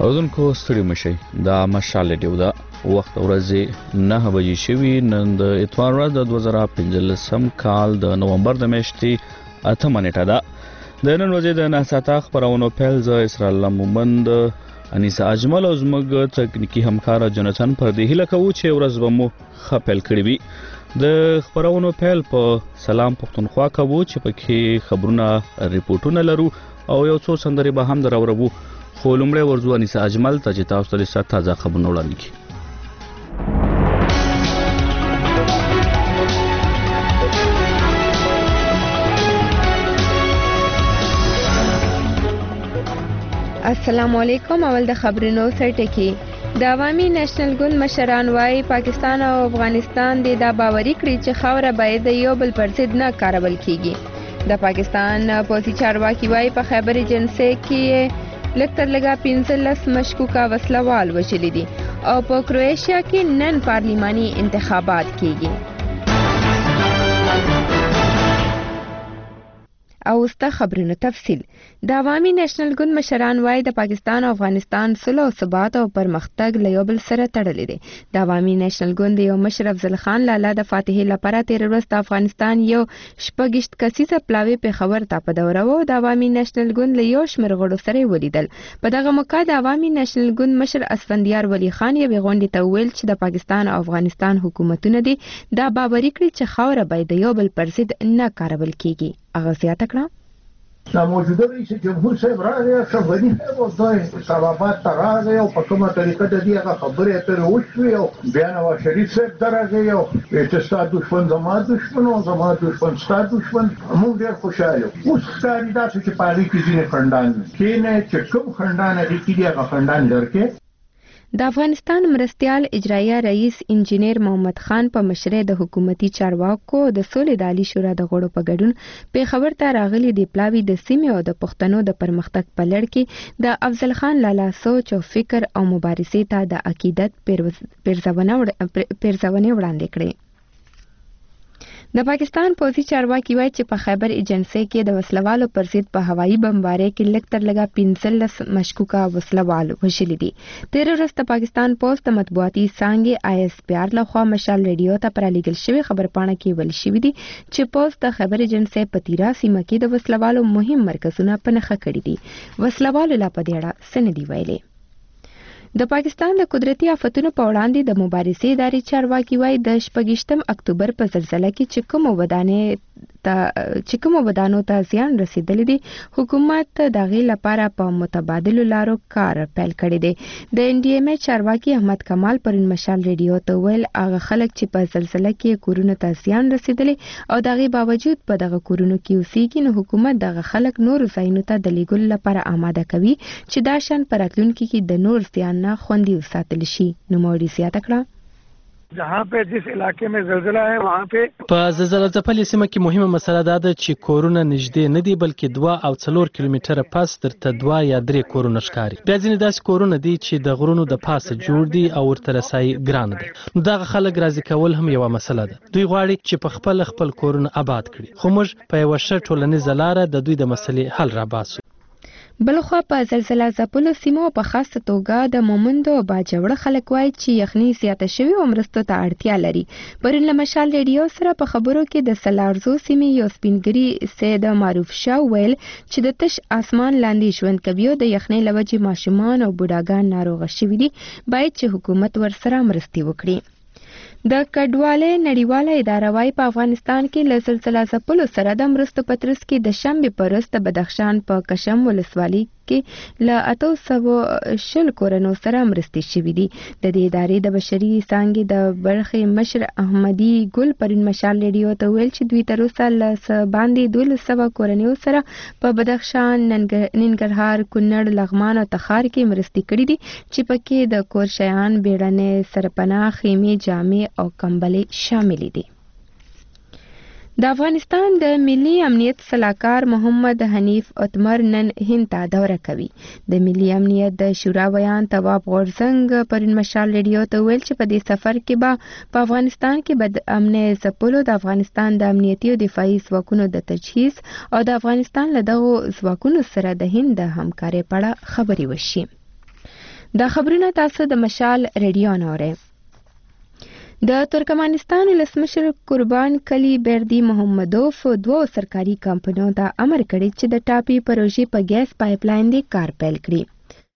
اردوونکو ستړي مشي دا مشال ډیو دا وخت ورځې 9 بجې شوي نن د اتوار ورځ د 2015 کال د نومبر د میاشتې 8 نیټه ده د نن ورځې د ناساته خبرونو پیل ز اسرائیل مومند انیس اجمل او زموږ تکنیکی همکار جنتن پر دې هله کوي چې ورځ به مو خپل کړی وي د خبرونو پیل په سلام پښتونخوا کوي چې پکې خبرونه ریپورتونه لرو او یو څو سندري به هم درورو خو لومړی ورځو انیس اجمل ته چې تاسو ته تازه خبرونه وړاندې کړي السلام علیکم. اول د خبرونو سرټکی د عوامي نېشنل ګوند مشران وايي پاکستان او افغانستان د دا باوري کړی چې خاوره باید یو بل پر ضد نه کارول کیږي. د پاکستان پوځي چارواکي وايي په خیبر ایجنسی کې لکتر لگا 15 مشکوکه وسلوال وشلي دي او په کروشیا کې نن پارلیماني انتخابات کیږي. او ستا خبرونو تفصیل د عوامي نېشنل ګوند مشران وايي د پاکستان او افغانستان صلح او ثبات او پرمختګ له یو بل سره تړلې دي. د عوامي نېشنل ګوند یو مشر افضل خان لالا د فاتحې لپاره 13 ورځ د افغانستان یو شپږشت کسیزه پلاوی په خبر ته په دوره وو د عوامي نېشنل ګوند له یو شمېر غړو سره ولیدل. په دغه موقع د عوامي نېشنل ګوند مشر اسفندیار ولی خان یې غونډې ته ویل چې د پاکستان او افغانستان حکومتونه دي دا باوري کړي چې خاوره باید یو بل پر ضد نه کارول کیږي. هغه زیاته کړه موجوده رئیس جمهور صاحب راغی شغلی او دای سبابات راغی او په کومه طریقه د دې هغه خبرې اترې وشوې او بیا نواز شریف صاحب درغی او چې ستاسو دښمن زما دښمن او زما دښمن ستاسو دښمن موږ ډېر خوشاله اوس ستاسو داسې چې پالي کې ځینې خندان کینه چې کوم خندان دي کې هغه خندان درکې. د افغانستان مرستیال اجرایه رئیس انجینیر محمد خان په مشرۍ د حکومتي چارواکو د سولې د عالی شورا د غړو په ګډون په خبر ته راغلي د پلاوی د سیمې او د پښتنو د پرمختګ په لړ کې د افضل خان لالا سوچ او فکر او مبارزې ته د عقیدت پیرزونه وړاندې کړې. د پاکستان پوځي چارواکي وایي چې په خیبر ایجنسی کې د وسلوالو پر ضد په هوایي بمبارۍ کې لکتر لگا 15 مشکوکه وسلوال وشلي دي. 13 ورځ د پاکستان پوځ د مطبوعاتي څانګې ISPR لخوا مشال ریډیو ته پرالیږل شوی خبرپاڼه کې ویل شوی دی چې پوځ د خیبر ایجنسی په تیرا سیمه کې د وسلوالو مهم مرکزونه په نښه کړي دي. وسلوالو لا په دې اړه څه نه دي ویلي. د پاکستان د قدرتي آفتونو په وړاندې د مبارزې ادارې چارواکي وايي د 28 اکتوبر په زلزلہ کې چې کومو ودانو ته زیان رسیدلی دی حکومت د غي لپاره په متبادل لارو کار پیل کړی دی. د NDMA چارواکي احمد کمال پرون مشال ریډیو ته ویل هغه خلک چې په زلزلہ کې کورونه ته زیان رسیدلی او دغه باوجود په دغه کورونو کې اوسېږي نو حکومت دغه خلک نور ځایونو ته د لیږلو لپاره آماده کوي چې دا شان پراتلونکي کې د نور زیان نه خوندي وساتل شي. نو موري زیاته کړه جہاں پہ جس علاقے میں زلزلہ ہے وہاں پہ په زلزلہ ځپلې سیمه کې مهمه مسله دا ده چې کورونه نږدې نه دي بلکې 2 او 4 کیلومتره پس درته 2 یا 3 کورونه ښکاري. بیا ځینې داسې کورونه دي چې د غرونو د پاسه جوړ دي او ورته رسایي ګرانه ده. نو دغه خلک راضي کول هم یوه مسله ده. دوی غواړي چې په خپل کورونه آباد کړي خو موږ په یوه ښه ټولنیزه لاره د دوی د مسلې حل راباسو. بلخوا په زلزلہ ځپلو سیمو په خاصه توګه د مومندو او باجوړه خلک وایي چې یخني زیاته شوې او مرستو ته اړتیا لري. پرون له مشال ریډیو سره په خبرو کې د سلارزو سیمې یو سپینګري سید معروف شاه ویل چې د تش اسمان لاندې ژوند کوي او د یخنۍ له وجې ماشومان او بوډاګان ناروغه شوي دي باید چې حکومت ورسره مرستې وکړي. د کډوالۍ نړیواله اداره وايي په افغانستان کې له زلزلہ ځپلو سره د مرستو په ترڅ کې د شنبې په ورځ د بدخشان په کشم ولسوالۍ کې له 820 کورونو سره مرستې شوې دي. د دې ادارې د بشري څانګې د برخې مشر احمدي ګل پرون مشال ریډیو ته ویل چې دوی تر اوسه له باندې 1200 کورنیو سره په بدخشان، ننګرهار، کونړ، لغمان او تخار کې مرستې کړې دي چې پکې د کور شیان، بیړنۍ سرپناه، خیمې، جامې او کمبلې شامل دي. د افغانستان د ملي امنیت صلاحکار محمد حنیف اتمر نن هند ته دوره کوي. د ملي امنیت د شورا ویان تواب غورزنګ پرون مشال ریډیو ته ویل چې په دې سفر کې به په افغانستان کې بد امنۍ ځپلو، د افغانستان د امنیتي او دفاعي ځواکونو د تجهیز او د افغانستان له دغو ځواکونو سره د هند د همکارۍ په اړه خبرې وشي. دا خبرونه تاسو د مشال ریډیو نه اورئ. د ترکمنستان ولسمشر قربان کلی بردی محمدوف دوه سرکاري کمپنیو ته امر کړی چې د ټاپي پروژې په ګیس پایپ لاین د کار پیل کړي.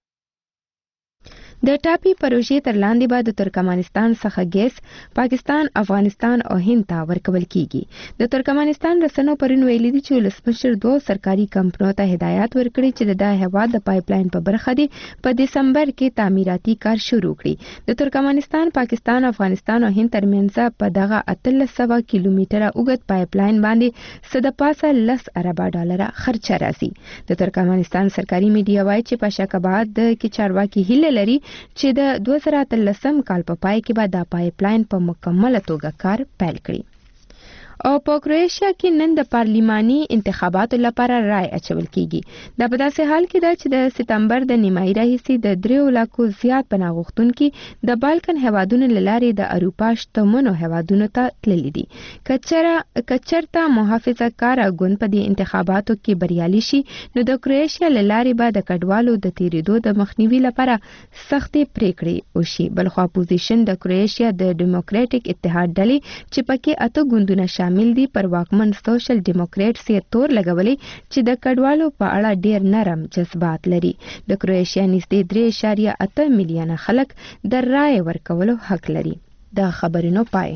د ټاپي پروژې تر لاندې به د ترکمنستان څخه ګیس پاکستان، افغانستان او هند ته ورکول کیږي. د ترکمنستان رسنیو پرون ویلي دي چې ولسمشر دوه سرکاري کمپنیو ته هدایت ورکړي چې د هیواد د پایپ لاین په برخه دي په دسمبر کې تعمیراتي کار شروع کړي. د ترکمنستان، پاکستان، افغانستان او هند ترمنځ په دغه 1300 کیلومتره اوږد پایپ لاین باندې څه د پاسه $10 ارب خرچه راځي. د ترکمنستان سرکاري میډیا وایي چې په شکبات د کې چارواکي هیله لري چې د 2013 کال په پای کې به دا پایپ لاین په مکمله توګه کار پیل کړي. او په کروشیا کې نن د پارلیماني انتخاباتو لپاره رای اچول کیږي. دا په داسې حال کې ده چې د سپتمبر د نیمایي راهیسې د 3 لکو زیات پناه غوښتونکي د بالکن هیوادونو له لارې د اروپا شتمنو هیوادونو ته تللي دي. کچرته محافظه کاره ګوند په دې انتخاباتو کې بریالي شي نو د کروشیا له لارې به د کډوالو د تیریدو د مخنیوي لپاره سختې پریکړې وشي. بلخوا اپوزیشن د کروشیا د ډیموکراټیک اتحاد ډلې چې پکې 8 ګوندونه شامل دي پر واکمن سوشل ډیموکریټ سي تور لګولي چې د کډوالو په اړه ډیر نرم جذبات لري. د کروشیا نږدې 3.8 میلیونه خلک د رای ورکولو حق لري. دا خبرونه پای.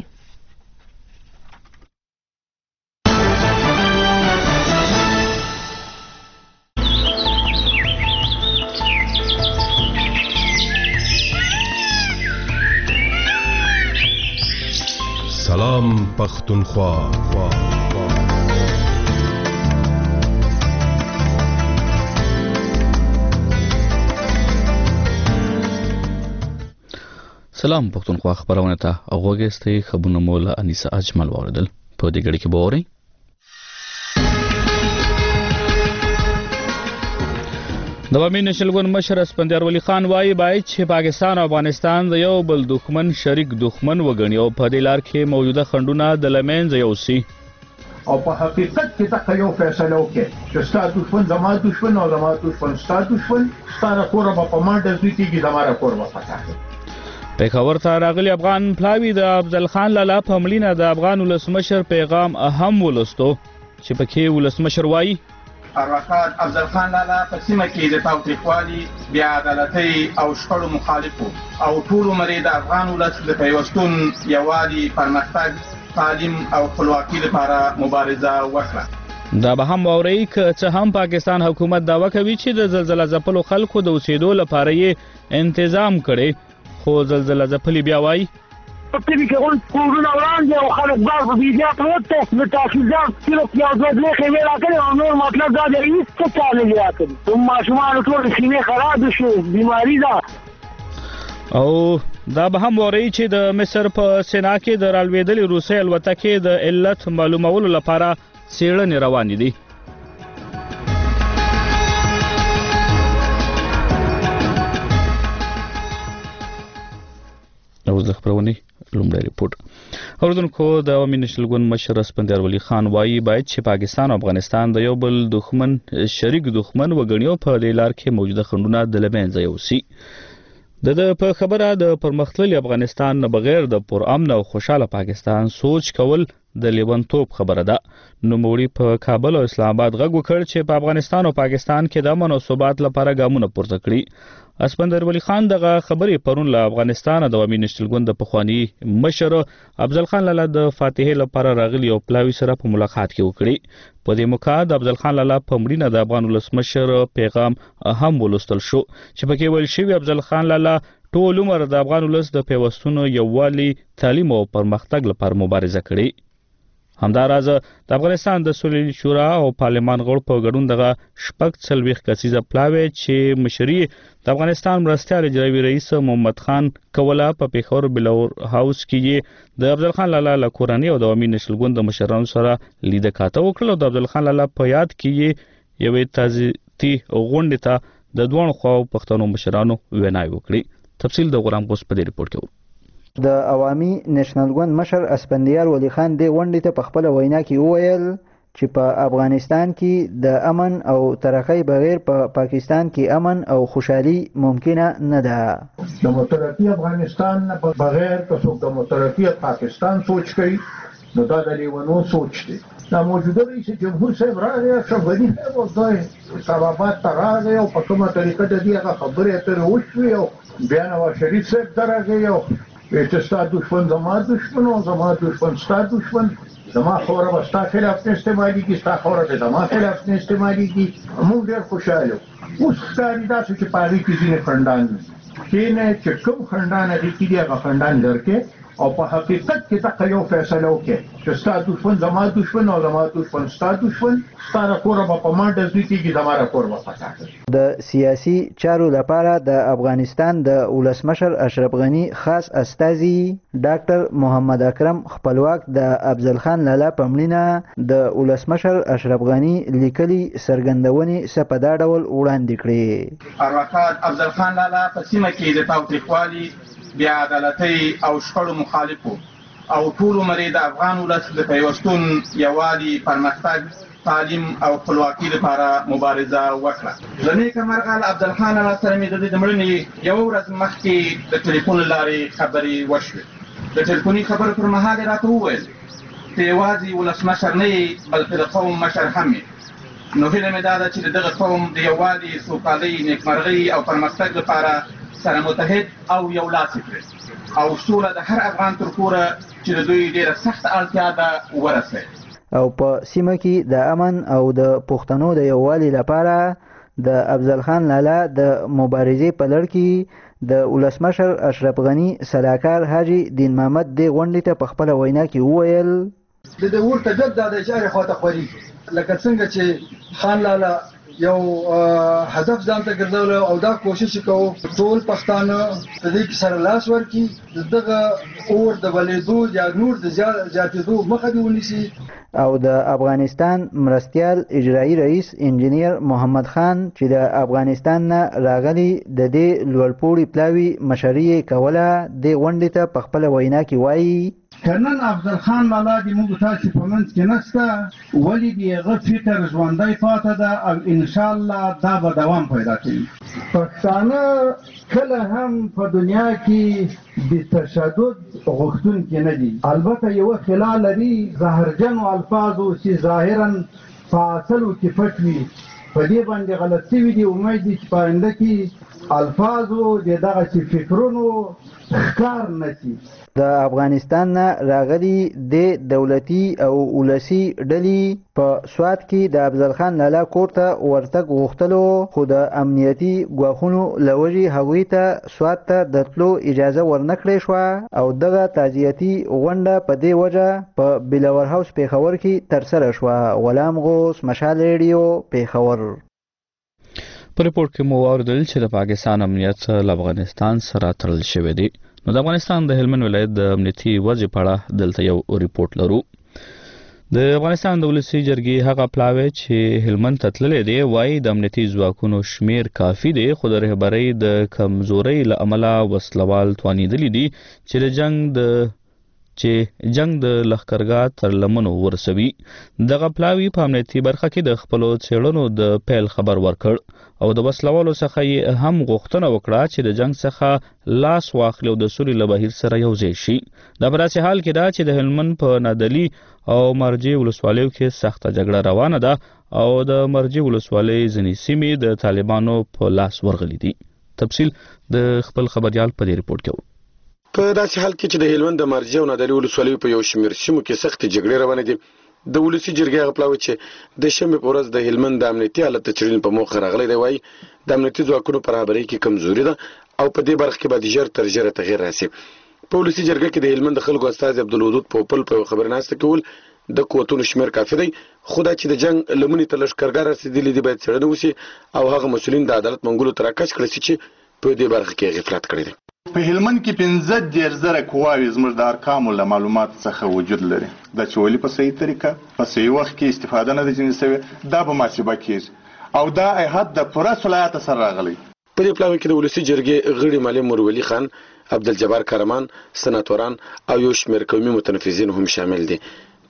سلام پختونخوا. سلام پختونخوا خبرونه ته اوغوګستې خبرونه مولا انیسه اجمل واردل په دې غړي کې بوري. د عوامي نشل ګوند مشر اسپندیار ولی خان وایي باید چې پاکستان او افغانستان د یو بل دښمن شریک دښمن وګڼي او په دې لار کې موجوده خنډونه د لمنځه یوسي. او په حقیقت کې دا یو فیصله وکړي چې ستاسو دښمن زما دښمن او زما دښمن ستاسو دښمن، ستاسو کور په منډه ځي چې زما کور په پټه. پیښور ته راغلي افغان پلاوی د افضل خان لالا په مړینه د افغان ولسمشر پیغام اهم ولستو چې پکې ولسمشر وایي ارواښاد افضل خان لالا په سیمه کې د تاوتریخوالي، بې عدالتۍ او شخړو مخالف او ټول عمر د افغان ولس د پیوستون، یووالي، پرمختګ، تعلیم او خپلواکۍ لپاره مبارزه وکړه. دا به هم واورئ که څه هم پاکستان حکومت دعوه کوي چې د زلزله ځپلو خلکو د اوسېدو لپاره یې تنظیم کړي، خو زلزله ځپلي بیا وایي په کلي کې اوس کورونه وړاندې او خلک بار په بیجا پروت دی. د تحصیلدار صرف یو دوه درې خیمې راکړې او نور مطلب دا دی هېڅ څه چا نه دي راکړي. ماشومانو ټول سینې خرابې شوې، بیماري ده. او دا به هم واورئ چې د مصر په سینا کې د رالوېدلې روسۍ الوتکې د علت معلومولو لپاره څېړنې روانې دي. اوس د خبرونې لومړی ریپورت. اوردونکو د عوامي نشل ګوند مشر اسپندیار ولی خان وایي باید چې پاکستان او افغانستان د یو بل دښمن شریک دښمن وګڼي او په دې لار کې موجوده خنډونه د لمنځه یوسي. د په خبره د پرمختللي افغانستان نه بغیر د پرامن او خوشاله پاکستان سوچ کول د لیونتوب خبره ده. نوموړي په کابل او اسلام آباد غږ وکړ چې په افغانستان او پاکستان کې د امن او ثبات لپاره ګامونه پورته کړي. اسپندیار ولی خان دغه خبرې پرون له افغانستان د عوامي نشل ګوند د پخواني مشر افضل خان لالا د فاتحې لپاره راغلي او پلاوي سره په ملاقات کې وکړي. په دې موقع د افضل خان لالا په مړینه د افغان ولسمشر پیغام هم ولوستل شو چې پکې ویل شوی افضل خان لالا ټول عمر د افغان ولس د پیوستونو، یووالي، تعلیم او پرمختګ لپاره مبارزه کړې. همداراز د افغانستان د سولې شورا او پارلمان غړو په ګډون دغه 40 کسیزه پلاوی چې مشري د افغانستان مرستیال اجرایي رئیس محمد خان کوله په پیښور بلور هاوس کې د افضل خان لالا له کورنۍ او د عوامي نشل ګوند د مشرانو سره لیده کاته وکړه او د افضل خان لالا په یاد کې یوې تعزیتي غونډې ته د دوه خواو پښتنو مشرانو ویناوې وکړي. تفصیل د غلام غوث په دې ریپورت کې. د عوامي نېشنل ګوند مشر اسپندیار ولی خان د غونډې ته په خپل وینا کې وویل چې په افغانستان کې د امن او ترقۍ بغیر په پاکستان کې امن او خوشحالي ممکنه نه ده. د مترقي افغانستان نه بغیر که څوک د مترقي پاکستان سوچ کوي نو دا د لیونو سوچ دی. دا موجوده رئیس جمهور صاحب راغی اشرف غني صاحب او دای اسلامآباد ته راغی او په کومه طریقه د دې هغه خبرې اترې وشوې او بیا نواز شریف صاحب درغی او چې ستا دشمن زما دشمن او زما دشمن ستا دشمن، زما خوره به ستا خلاف نه استعمالېږي، ستا خوره به زما خلاف نه استعمالېږي. موږ ډېر خوشحاله اوس ښکاري داسې چې په هغې کې ځینې خنډان دي کېنه چې کوم خنډان هغې کې دي هغه خنډان لرکې او په حقیقت کې دغه یو فیصله وکړي چې ستا دشمن زما دشمن او زما دشمن ستا دشمن، ستا د کوره به په ما ډزې کېږي، زما د کور به پتا کوي. د سیاسي چارو لپاره د افغانستان د ولسمشر اشرف غني خاص استازي ډاکټر محمد اکرم خپلواک د افضل خان لالا په مړینه د ولسمشر اشرف غني لیکلي څرګندونې څه په دا ډول وړاندې کړې. ارواښاد افضل خان لالا په سیمه کې د تاوتریخوالي، بې عدالتۍ او شخړو مخالفو او ټول عمر د افغان ولس د پیوستون، یووالي، پرمختګ، تعلیم او خپلواکۍ لپاره مبارزه وکړه. له نیکه مرغه له افضل خان لالا سره مې د دې د مړینې یوه ورځ مخکې د ټلیفون له لارې خبرې وشوې. د ټلیفوني خبرو پر مهال یې راته وویل ته یوازې ولسمشر نه یې بلکې د قوم مشر هم یې. نو هیله مې دا ده چې د دغه قوم د یووالي، سوکالۍ، نیکمرغۍ او پرمختګ لپاره سره متحد او یو لاس کړي او سوله د هر افغان تر کوره چې د دوی ډېره سخته اړتیا ده ورسوي. او په سیمه کې د امن او د پښتنو د یووالي لپاره د افضل خان لالا د مبارزې په لړ کې د ولسمشر اشرف غني سلاکار حاجي دین محمد دې غونډې ته په خپله وینا کې وویل د دې ورته جد د اشاره خواته خوري لکه څنګه چې خان لالا یو هدف ځان ته ګرځول او دا کوشش کوو ټول پښتانه د دې سره لاس ورکړي دغه اور د بلېدو یا نور د زیاتېدو مخه دې ونیسي. او د افغانستان مرستیال اجرایی رئیس انجینیر محمد خان چې د افغانستان نه راغلی د دې لوړپوړي پلاوي مشري کوله دې غونډې ته په خپله وینا کې وایي کنن افضل خان لالا د موږ تاسو په منځ کې نشته ولې دغه فکر ژوندی پاتې ده او ان شاء الله دا به دوام پیدا کوي. پښتانه کله هم په دنیا کې د تشدد غوښتونکي نه دي، البته یو خلال لري زهرجن الفاظو چې ظاهرا په اصلو کې پټ وي، په دې باندې غلط شوي دي. امید دي چې په آینده کې الفاظو د دغه فکرونو ښکار نه شي. د افغانستان نه راغلي د دولتي او ولسي ډلې په سوات کې د افضل خان لالا کور ته ورتګ غوښتلو خو د امنیتي ګواښونو له وجې هغوی ته سوات ته د تلو اجازه ورنه کړې شوه او دغه تعزیتي غونډه په دې وجه په بلاور هاوس پېښور کې ترسره شوه. غلام غوث، مشال ریډیو، پېښور. په ریپورټ کې مو واوریدل چې د پاکستان امنیت له افغانستان سره تړل شوی دی. نو د افغانستان د هلمند ولایت د امنیتي وضع په اړه دلته یو ریپورټ لرو. د افغانستان د ولسي جرګې هغه پلاوی چې هلمند ته تللی دی وایي د امنیتي ځواکونو شمیر کافي دی خو د رهبرۍ د کمزورۍ له امله وسلوال توانېدلي دي چې جنگ د لښکرګاه تر لمنو ورسوي. دغه پلاوی په امنیتي برخه کې د خپلو څېړنو د پیل خبر ورکړ او د وسلوالو څخه یې هم غوښتنه وکړه چې د جنگ څخه لاس واخلي او د سولې له بهیر سره یوځای شي. دا په داسې حال کې ده چې د هلمند په نادلي او مرجې ولسوالیو کې سخته جګړه روانه ده او د مرجې ولسوالۍ ځینې سیمې د طالبانو په لاس ورغلي دي. تفصیل د خپل خبریال په دې ریپورټ کې. په داسې حال کې چې د هلمند د مرجې او نادلي ولسوالیو په یو شمېر سیمو کې سختې جګړې روانې دي، د ولسي جرګې هغه پلاوی چې د شنبې په ورځ د هلمند د امنیتي حالت د څېړنې په موخه راغلی دی وایي د امنیتي ځواکونو په رهبرۍ کې کمزوري ده او په دې برخه کې باید ژر تر ژره تغیر راسي. په ولسي جرګه کې د هلمند د خلکو استازي عبدالودود پوپل په یوه خبرناسته کې وویل د قوتونو شمېر کافي دی خو دا چې د جنګ لمنې ته لښکرګاه رسېدلي دي باید څېړنه وشي او هغه مسؤلین د عدالت منګولو ته راکش کړی شي چې په دې برخه کې غفلت کړی دی. په هلمند کې 15,000 قواوې زموږ د ارقامو له معلوماتو څخه وجود لري. دا چې ولې په صحیح طریقه په صحیح وخت کې استفاده نه ده ځینې شوې دا به محاسبه کېږي او دا احد د پوره صلاحیت سره راغلی. په دې پلاوي کې د ولسي جرګې غړي معلم مرولی خان، عبدالجبار کارمان، سناتوران او یو شمېر قومي متنفذین هم شامل دي.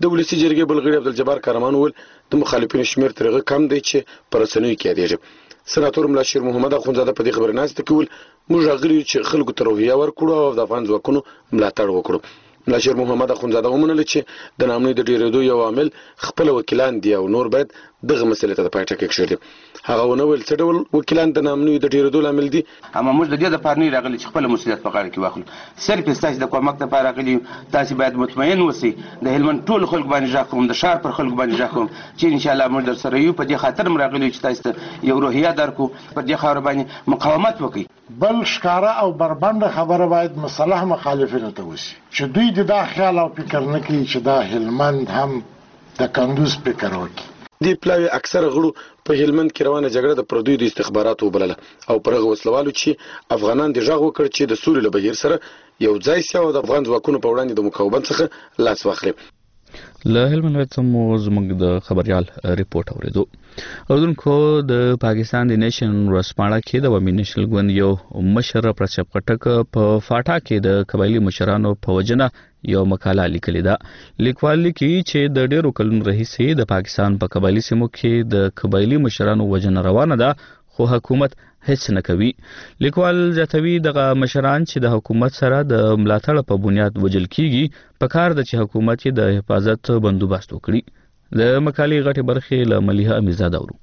د ولسی جرګې بل غړي عبدالجبار کارمان ول د مخالفینو شمیر تر هغه کم دی چې پر رسنیو کې یادېږي. سناتور ملا شیر محمد اخونزاده په دې خبرنامه کې ول موږ غوښتل چې خلکو ته روحیه ورکړو او د افغان ځواکونو ملاتړ وکړو. ملا شیر محمد اخونزاده ومنل چې د نامنوي د ډیرېدو یو عامل خپل وکیلان دي او نور باید دغه مسلې ته د پای ټکی کېږدي. هغه ونه ویل څه ډول وکیلان د نامنوي د ډیرېدو لامل دي. اما موږ د دې لپاره نه راغلي چې خپل مسؤلیت په غاړه کې واخلو. صرف ستاسو د کومک لپاره راغلي. تاسو باید مطمئن اوسئ د هلمند ټول خلکو باندې ځا کوم د شهر پر خلکو باندې ځا کوم چې ان شاء الله موږ در سره یو. په دې خاطر موږ راغلي چې تاسو یو روحیه درکو پر دې خبره باندې مقاومت وکړي. بل ښکارا او بربنده خبره باید مصالح مخالفینو ته وشي چې دوی د دا خیال او فکر نه کوي چې دا هلمند هم د کندوز فکر وکړي. دی پلاوی اکثر غړو په هلمند کې روانه جګړه د پردوی د استخباراتو وبلله او پر هغه وسلوالو چې افغانان د ژغ وکړ چې د سولې له بهیر سره یو ځای سي او د افغان ځواکونو په وړاندې د مقاومت څخه لاس واخلي. له هلمند ولایت مو زموږ د خبريال ریپورت اوریدو. اوردونکو د پاکستان د نیشن ورسپاړه کې د ومي نېشنل ګوند یو مشر پرچپ کټک په فاټا کې د قبایلی مشرانو په وجنه یو مقاله لیکلې ده. لیکوال لیکي چې د ډېرو کلونو راهیسې د پاکستان په قبایلی سیمو کې د قبایلی مشرانو وجنه روانه ده خو حکومت هیڅ نه کوي. لیکوال زیاتوي دغه مشران چې د حکومت سره د ملاتړ په بنیاد وجل کیږي په کار د چې حکومت یې د حفاظت بندوبست وکړي. د مقالې غټي برخې له ملیحه امیرزاده اورو.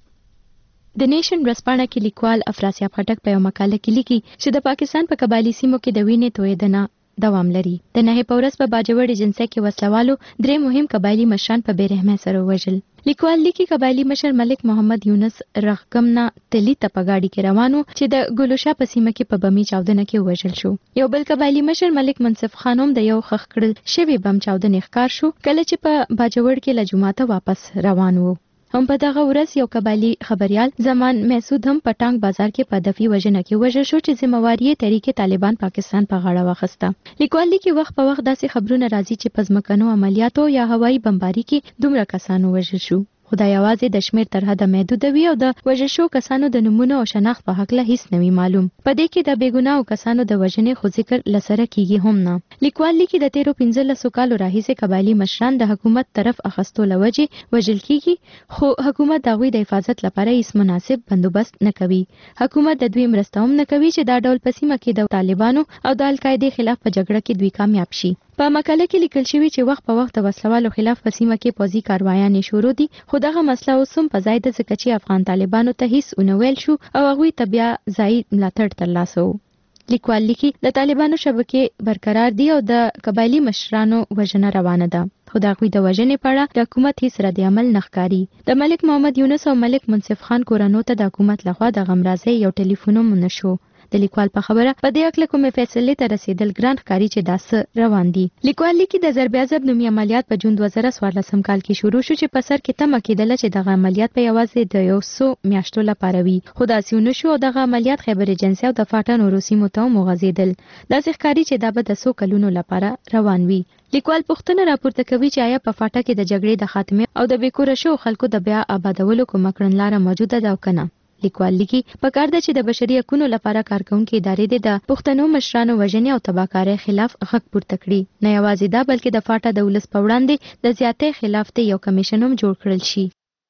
د نیشن ورسپاړه کې لیکوال افراسیاب خټک په یو مقاله کې لیکي چې د پاکستان په قبایلی سیمو کې د وینې تویدنه دوام لري. د نه په ورځ په باجوړ ایجنسی کې وسلوالو درې مهم قبایلی مشران په بیرحمه سره وژل. لیکوال لیکي قبایلی مشر ملک محمد یونس رغګمنا تلی ته په گاډي کې روانو چې د ګلوشا په سیمه کې په بمي چاودنه کې وژل شو. یو بل قبایلی مشر ملک منصف خانم د یو خخ کړل شوی بم چاودنه ښکار شو کله چې په باجوړ کې له جمعه واپس روان وو. هم په دغه ورځ یو قبایلی خبريال زمان محسود هم په ټانک بازار کې په دفي وژنه کې وژل شو چې ذمہواری طریقې طالبان پاکستان په غاړه واخیسته. لیکوال لیکي وخت په وخت داسې خبرونه راځي چې په ځمکنو عملیاتو یا هوایي بمباري کې دومره کسانو وژل شو. خدای یوازې د شمیر تر حده محدود وي او د وژل شو کسانو د نمونه او شناخت په حق له هیڅ نوي معلوم. په دې کې د بیګناو کسانو د وژنې خو ذکر لسره کیږي هم نه. لیکوال لیکي د 13-15 کالو راهیسې قبایلی مشران د حکومت طرف اخستو لوجه وژل کیږي خو حکومت د غوي د حفاظت لپاره هیڅ مناسب بندوبست نه کوي. حکومت د دوی مرسته هم نه کوي چې دا ډول په سیمه کې د طالبانو او د القاعده خلاف په جګړه کې دوی کامیاب شي. په مقاله کې لیکل شوی چې وخت په وخت د وسلوالو خلاف په سیمه کې پوځي کاروایانې شروع دي خو دغه مسله اوس هم په ځای ده ځکه چې افغان طالبانو ته هیڅ ونه ویل شو او هغوی ته بیا ځای ملاتړ ترلاسه و. لیکوال لیکي د طالبانو شبکې برقرار دي او د قبایلی مشرانو وژنه روانه ده خو د هغوی د وژنې په اړه د حکومت هیڅ رد عمل نه ښکاري. د ملک محمد یونس او ملک منصف خان کورنو ته د حکومت لخوا د غمرازۍ یو ټلیفون هم نه شو. د لیکوال په خبره په دې اړه کومې فیصلې ته رسیدل ګران ښکاري چې داسې روان دي. لیکوال لیکي د ضرب عذاب نومي عملیات په جون 2014 کال کې شروع شو چې په سر کې تمه کېدله چې دغه عملیات په یوازې د 100 میاشتو لپاره وي خو داسې ونه شو او دغه عملیات خیبر ایجنسی او د فاټا نورو سیمو ته وغځېدل. داسې ښکاري چې دا به د 100 کلونو لپاره روان وي. لیکوال پوښتنه راپورته کوي چې آیا په فاټا کې د جګړې د خاتمه او د بیکوره شو خلکو د بیا آبادولو کومه کړنلاره موجوده ده او کنه. لیکوال لیکي پکار ده چې د بشري حقوقو لپاره کارکونکو ادارې د پښتنو مشرانو وژنې او تباکارۍ خلاف غږ پورته کړي. نه یوازې دا بلکې د فاټا د ولس په وړاندې د زیاتې خلاف ته یو کمیشن هم جوړ کړل شي.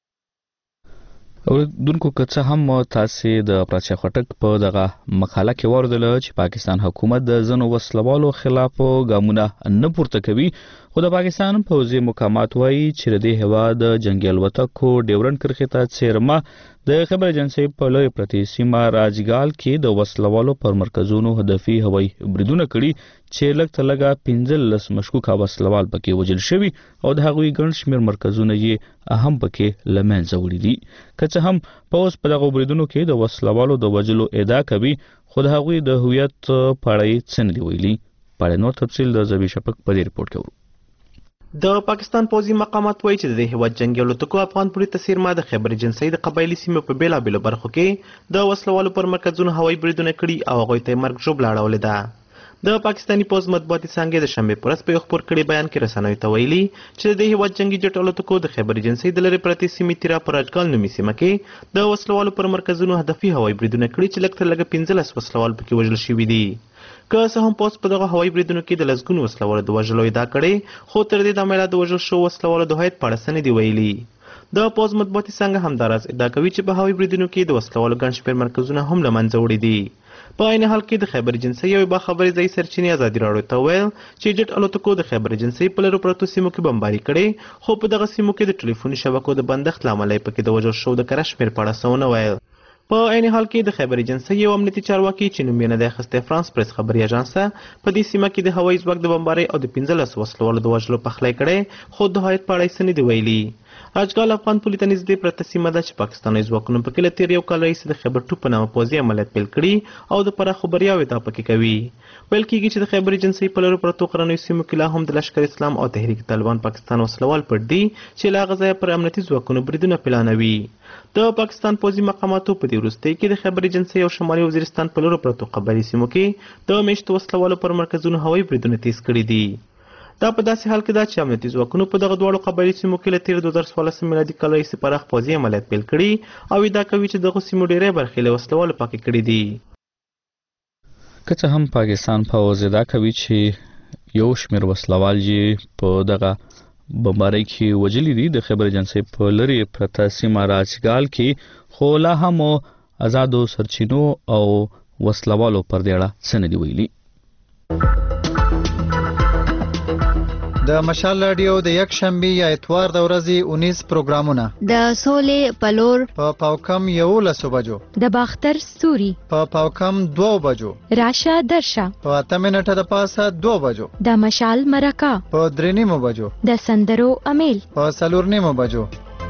اوردونکو که څه هم تاسو د افراسیاب خټک په دغه مقاله کې وردل چې پاکستان حکومت د ځنو وسلوالو خلاف ګامونه نه پورته کوي خو د پاکستان پوځي مقامات وایي چې د هیواد جنگي الوتکو ډیورنډ کرښې ته څیرمه د خیبر ایجنسی په لوی پرتی سیمه راجګال کې د وسلوالو پر مرکزونو هدفي هوایي بریدونه کړي چې لږ تر لږه 15 مشکوک وسلوال پکې وژل شوي او د هغوی ګڼ شمېر مرکزونه یې هم پکې له منځه وړي دي. که څه هم پوځ په دغو بریدونو کې د وسلوالو د وژلو ادعا کوي خو د هغوی د هویت په اړه یې څه نه دي ویلي. په اړه نور تفصیل د زبی شفق په دې ریپورت کې ورو. د پاکستان پوځي مقامات وایي چې د هیواد جنگي الوتکو افغان پولیس ته څیرمه د خیبر ایجنسی د قبایلی سیمو په بیلابیلو برخو کې د وسلوالو پر مرکزونو هوایي بریدونه کړي او هغوی ته مرګ ژوبله اړولې ده. د پاکستاني پوځ مطبوعاتي څانګې د شنبې په ورځ په یو خپور کړي بیان کې رسنیو ته ویلي چې د هیواد جنگي جټ الوتکو د خیبر ایجنسی د لرې پرتې سیمې تیرا په راجګال نومي سیمه کې د وسلوالو پر مرکزونو هدفي هوایي بریدونه کړي چې لږ تر لږه 15 وسلوال پکې وژل شوي دي. که څه هم پوځ په دغه هوایي بریدونو کې د لسګونو وسلوالو د وژلو ادعا کړې، خو تر دې دمه د وژل شوو وسلوالو د هویت په اړه څه نه دي ویلي. د پوځ مطبوعاتي څانګه همداراز ادعا کوي چې په هوایي بریدونو کې د وسلوالو ګڼ شمېر مرکزونه هم له منځه وړي دي. په عین حال کې د خیبر ایجنسۍ یوې باخبرې ځایي سرچینې ازادي راډیو ته وویل چې جټ الوتکو د خیبر ایجنسۍ په لرو پرتو سیمو کې بمباري کړې، خو په دغه سیمو کې د ټلیفوني شبکو د بندښت له امله یې پکې د وژل شوو د کره شمېر په اړه څه ونه ویل. په عین حال کې د خیبر ایجنسۍ یو امنیتي چارواکي چې نوم یې نه دی اخیستی فرانس پریس خبري اژانس په دې سیمه کې د هوایي ځواک د بمبارۍ او د 15 وسلوالو د وژلو پخلی کړی، خو د هوایت په اړه یې څه نه دي ویلي. اجګال افغان پولي ته نږدې پرته سیمه ده چې پاکستاني ځواکونو پکې له تېر یو کال راهیسې د خیبر 2 په نامه پوځي عملیات پیل کړي او د پراخو بریاوو ادعا پکې کوي. ویل کېږي چې د خیبر ایجنسۍ په لرو پرتو غرنیو سیمو کې لا هم د لشکر اسلام او تحریک طالبان پاکستان وسلوال پټ دي چې له هغه ځایه پر امنیتي ځواکونو بریدونه پلانوي. د پاکستان پوځي مقاماتو په دې وروستۍ کې د خیبر ایجنسۍ او شمالي وزیرستان په لرو پرتو قبایلي سیمو کې د میشتو وسلوالو پر مرکزونو هوایي بریدونه تیز کړي دي. دا په داسې حال کې ده چې امنیتي ځواکونو په دغه دواړو قبایلي سیمو کې له تېر 2014 میلادي کال راهیسې پراخ پوځي عملیات پیل کړي او ادعا کوي چې دغه سیمو ډېری برخې له وسلوالو پاکې کړي دي. که څه هم پاکستان پوځ ادعا کوي چې یو شمېر وسلوال یې په دغه بمبارۍ کې وژلي دي، د خیبر ایجنسۍ په لرې پرته سیمه راچګال کې خو لا هم آزادو سرچینو او وسلوالو پر دې اړه څه نه دي ویلي. د مشال رادیو د یک شنبه یا اتوار د ورځې 19 پروګرامونه د سولې پلور په پاوکم 11 بجو، د باختر ستوري په پاوکم 2 بجو، راشه درشه په 8 منټه د پاسه 2 بجو، د مشال مرکه په 3 بجو، د سندرو امیل په 4 بجو.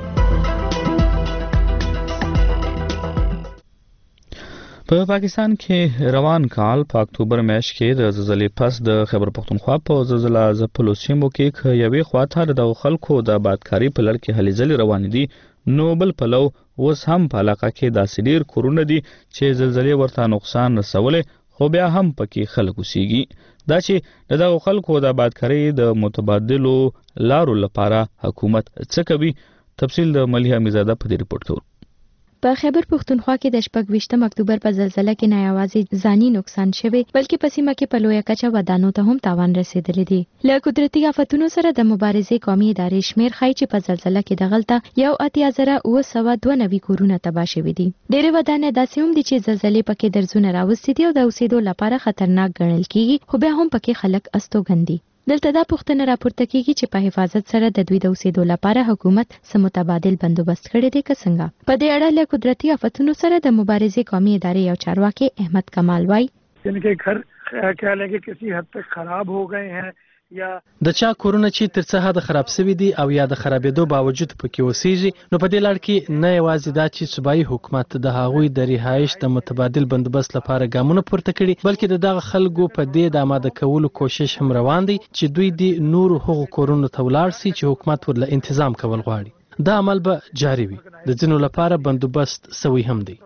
په پاکستان کې روان کال په اکتوبر میاشت کې د زلزلې پس د خیبر پختونخوا په زلزله ځپلو سیمو کې یوې خواته د خلکو د آبادکاري په لړ کې هلې ځلې روانې دي، نو بل پلو اوس هم په علاقه کې داسې ډېر کورونه دي چې زلزلې ورته نقصان رسولی، خو بیا هم پکې خلک اوسېږي. دا چې د دغو خلکو د آبادکارۍ د متبادلو لارو لپاره حکومت څه کوي، تفصیل د ملیحه امیرزاده په دې رپورټ کې. په خیبر پختونخوا کې د 26 اکتوبر په زلزلې کې نه یوازې ځاني نقصان شوی بلکې په سیمه کې په لویه کچه ودانو ته هم تاوان رسیدلی دی. له قدرتي آفتونو سره د مبارزې قومي ادارې شمیر ښایي چې په زلزلې کې دغلته 1,992 کورونه تباه شوي دي. ډېرې ودانۍ داسې هم دي چې زلزلې پکې درزونه راوستي دي او د اوسېدو لپاره خطرناک ګڼل کېږي، خو بیا هم پکې خلک استوګن دي. دلته دا پوښتنه راپورته کیږي چې په حفاظت سره د دوی د اوسېدو لپاره حکومت څه متبادل بندوبست کړی دی که څنګه. په دې اړه له قدرتي آفتونو سره د مبارزې قومي ادارې یو چارواکي احمد کمال وایي जिनके घर क्या लगे किसी हद तक खराब हो गए हैं या د چا کورونه چې تر څه حد خراب شوي دي او یا د خرابېدو باوجود پکې اوسېږي، نو په دې لړ کې نه یوازې دا چې صوبایي حکومت د هغوی د رهایش د متبادل بندوبست لپاره ګامونه پورته کړي، بلکې د دغه خلکو په دې د آماده کولو کوشش هم روان دی چې دوی د نورو هغو کورونو ته ولاړ سي چې حکومت ورله انتظام کول غواړي. دا عمل به جاري وي، د ځینو لپاره بندوبست سوی هم دی.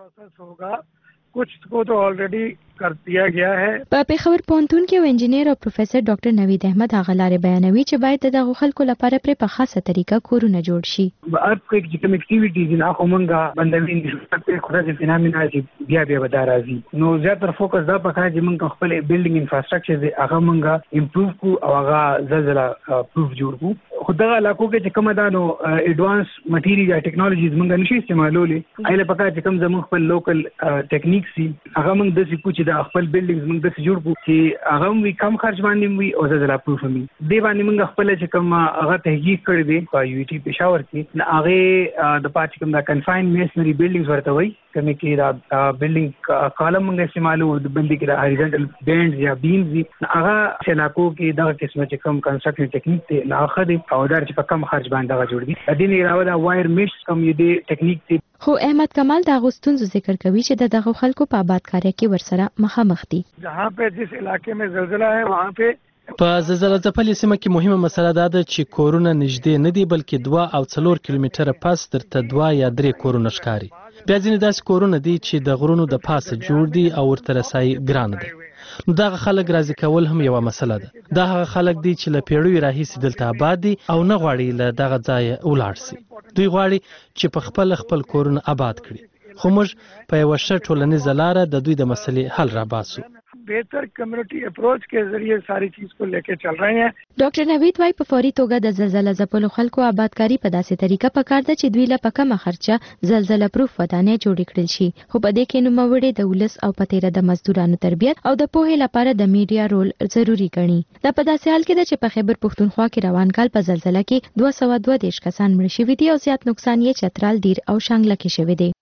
कुछ को तो ऑलरेडी कर दिया गया है. په پیښور پوهنتون کې انجینیر او پروفیسور ډاکټر نوید احمد هغه لارې بیانوي چې باید د خلکو لپاره په خاصه طریقه کورونه جوړ شي. ارتکویک چې کوم اکټیویټیز نه خو مونږه بندوي نشو په خوري فینامنا چې بیا به راځي، نو زیاتره فوکس دا پکای چې مونږ خپل بیلډینګ انفراستراکچر هغه مونږه امپروو کو او هغه زلزلہ پروف جوړ کو. خو دغه علاقو کې چې کومه دا نو ایڈوانس مټیریل یا ټیکنالوژیز مونږ نشي استعمالولې، ایله پکای چې کوم زموږ خپل لوکل ټیکنیک سي هغه مونږ د سې کوچ د خپل بیلډینګز مونږ د جوړ کو چې هغه وی کم خرج باندې وي او زلزلہ پروف وي. دی باندې مونږ خپل چې کوم هغه تحقیق کړی دی په یو ټي پېښور کې، هغه د پات کوم دا کنفاین میسنری بیلډینګز ورته وي، کومې کې دا بیلډینګ کالم مونږ استعمالو د بندي کې د هاریزونټل بینډز یا بیمز دي، هغه علاقو کې دغه قسمه چې کوم کنسټرکشن ټیکنیک ته نه خدي او دار چې په کم خرج باندې هغه جوړ دي. د دې نه علاوه دا وایر میش کوم یې ټیکنیک ته. خو احمد کمال دا غوښتنځو ذکر کوي چې دغه خلکو په آبادکارۍ کې ورسره مخامخ دي. جہاں پہ جس علاقے میں زلزلہ ہے وہاں پہ په زلزلہ ځپلې سیمه کې مهمه مسله دا ده چې کورونه نږدې نه دي بلکې 2 او 4 کیلومتره پس درته 2 یا 3 کورونه ښکاري. بیا ځینې داسې کورونه دي چې د غرونو د پاسه جوړ دي او ورته رسایي ګرانه ده. نو دغه خلک راضي کول هم یوه مسله ده. دا هغه خلک دي چې له پیړیو راهیسې دلته آباد دي او نه غواړي له دغه ځایه ولاړ سي. دوی غواړي چې په خپل کورونه آباد کړي، خو موږ په یوه ښه ټولنیزه لاره د دوی د مسلې حل راباسو. बेहतर कम्युनिटी अप्रोच के जरिए सारी चीज को लेके चल रहे हैं। ډاکټر نوید وايي په فوري توګه د زلزلې ځپلو خلکو آبادکاری په داسې طریقه پکار ده چې دوی له کمه خرچه زلزلې پروف ودانۍ جوړ کړل شي، خو په دې کې نوموړي د ولس او پتیره د مزدورانو تربیت او د پوهې لپاره د میډیا رول ضروری ګڼي. دا په داسې حال کې ده چې په خیبر پښتونخوا کې روان کال په زلزلې کې 232 کسان مړ شوي دي او زیات نقصان یې چترال، دیر او شانګله کې شوی دی.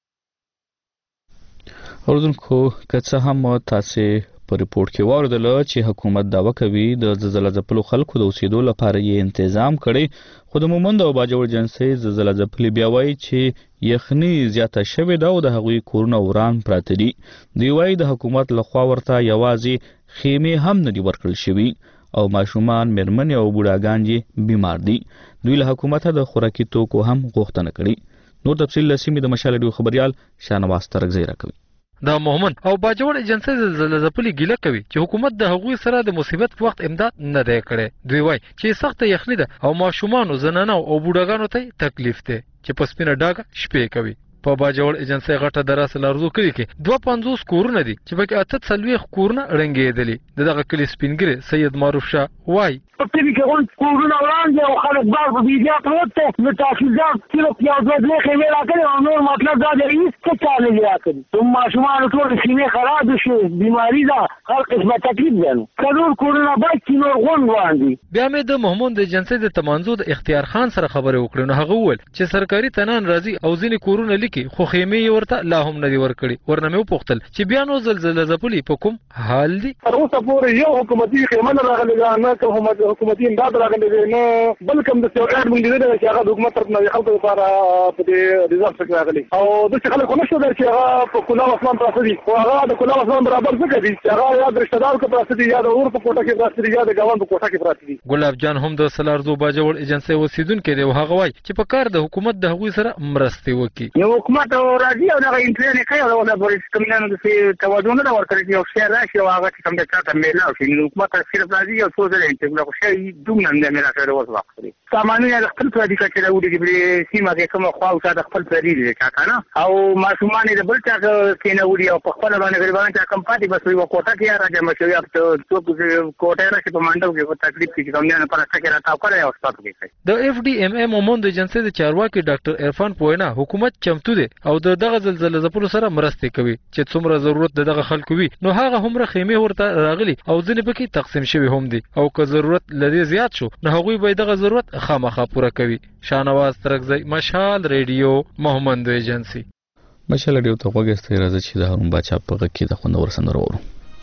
اوردونکو که څه هم تاسو په ریپورت کې واردل چې حکومت داوا کوي د زلزلې ځپلو خلکو د اوسېدو لپاره یې تنظیم کړي، خو د مومند او باجوړ جنسي زلزلې ځپلې بیا وایي چې یخني زیاته شوې ده او د هغوی کورونه وران پراته دي. دوی وایي د حکومت لخوا ورته یوازې خیمې هم نه دي ورکړل شوي او ماشومان، میرمنې او بوډاګان یې بیمار دي. دوی له حکومته د خوراکي توکو هم غوښتنه کړې. نور تفصیل له سیمې د مشال ریډیو خبريال شانواز ترکزی راکوي. د مومند او باجوړ ایجنسی زلزلې ځپلې ګیله کوي چې حکومت د هغوی سره د مصیبت په وخت امداد نه دی کړی. دوی وایي چې سخت یخني ده او ماشومان، زنانه او بوډاګانو ته تکلیف دی چې په سپینه ډاګه شپې کوي. په باجوړ ایجنسی غټه دراسه لارزو کړي کې 250 کورونه دي چې پکې 48 کورونه رنګېدلي. دغه کلی سپینګری سید معروف شاه وایي تبي كون كورونا ورانجه وخلق بعض فيديوهات وقته متاكدات كيلو بياز ودليخ يميل اكل ونور مطلب دا رئيس كتال اللي اكل ثم شمال طول السنين خراب شو بيماري دا خلق اسمه تكليف يعني كانوا كورونا بايت نور غون واندي. بیا مې د محمود جنسي د تمانزو د اختیار خان سره خبرې وکړې، نو هغه وویل چې سرکاري تنان راځي او ځینې کورونه لیکي خو خیمې ورته لا هم نه دي ورکړي. ورنه مې وپوښتل چې بیا نو زلزلې ځپلې په کوم حال دي؟ تر اوسه پورې یو حکومتي خیمه نه راغلې ده، نه کوم حکومتي امداد راغلی دی، نه بل کوم د سیاست مونږ دې چې هغه حکومت طرف نه خلکو لپاره په دې ریزارټ کې راغلی او د څه خلکو نشو در چې هغه په کلا اسلام پراته دي او هغه د کلا اسلام برابر څه کوي چې هغه یا د رشتہ دار کو پراته دي یا د اور په کوټه کې پراته دي یا د ګاون په کوټه کې پراته دي. ګلاب جان هم د سلارزو باجوړ ایجنسی اوسیدونکو دی او هغه وایي چې په کار د حکومت د هغوی سره مرسته وکړي. یو حکومت راځي او دغه انټرنیټ کوي او د پولیس کمینانو د توازن نه ورکړي او شهر راشي او هغه چې کوم د چاته میلا او چې حکومت صرف راځي او څو ځله انټرنیټ کوي دومره نه میرا سره وځي وخت سامانونه د خپل پردي کچې راوړي چې سیمه کې کوم خو او د خپل پردي دي کنه او ماشومان د بل چا کې نه وړي او په خپل باندې غریبانو چا کم پاتې بس یو کوټه کې راځي مشوي اب ته کوټه راځي په منډو کې په تکلیف کې کوم نه پر څه کې راځي کړی او ستاسو کې د اف ډي ام ام مومند ایجنسی د چارواکي ډاکټر عرفان پوینا حکومت چمتو دی او دغه زلزلې ځپلو سره مرسته کوي چې څومره ضرورت دغه خلکو وي نو هغه همره خیمه ورته راغلي او ځنې پکې تقسیم شوی هم دي او که ضرورت لدی زیات شو نو هغوی به دغه ضرورت خامخا پوره کوي. شانواز ترکزی، مشال ریډیو، مومند ایجنسی. مشال ریډیو ته وګورئ راځي چې د هارون باچا په غږ کې د خوندور سندرو ورو.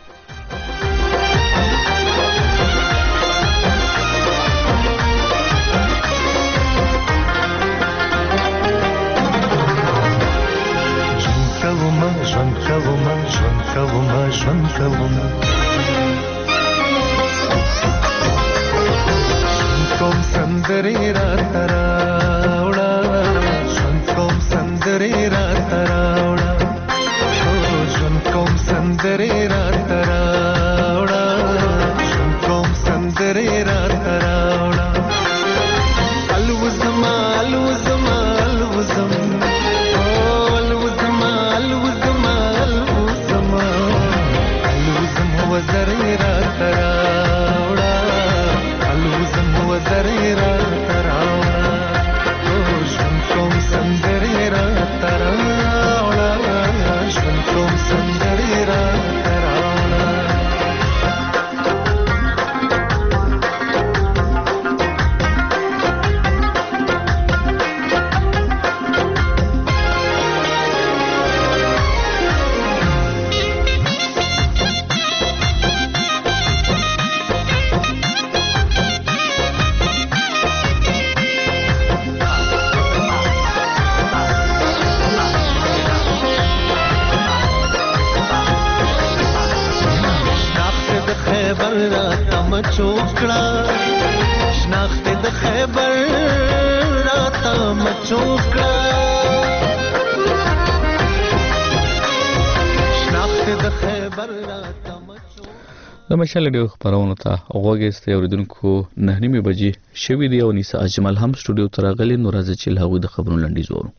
ژوند کوم سندرې راته راوړه ژوند کوم سندرې راته راوړه ژوند کوم سندرې راته راوړه ژوند کوم سندرې راته راوړه الوزما الوزما الوزم الوزما الوزما الوزما الوزم وزرې راته راوړه الوزم وزرې راته راوړه ژوند کوم سندرې راته راوړه ژوند کوم سندرې راته راوړه چوکړه شناخت د خیبر راته مچوکړه شناخت د خیبر راته د مشال ریډیو خبرونو ته غوږی اوریدونکو 9:30 بجې شوې دی او نیسا اجمل هم سټوډیو ته راغلي نو راځي چې له هغوی د خبرونو لنډیز وورو.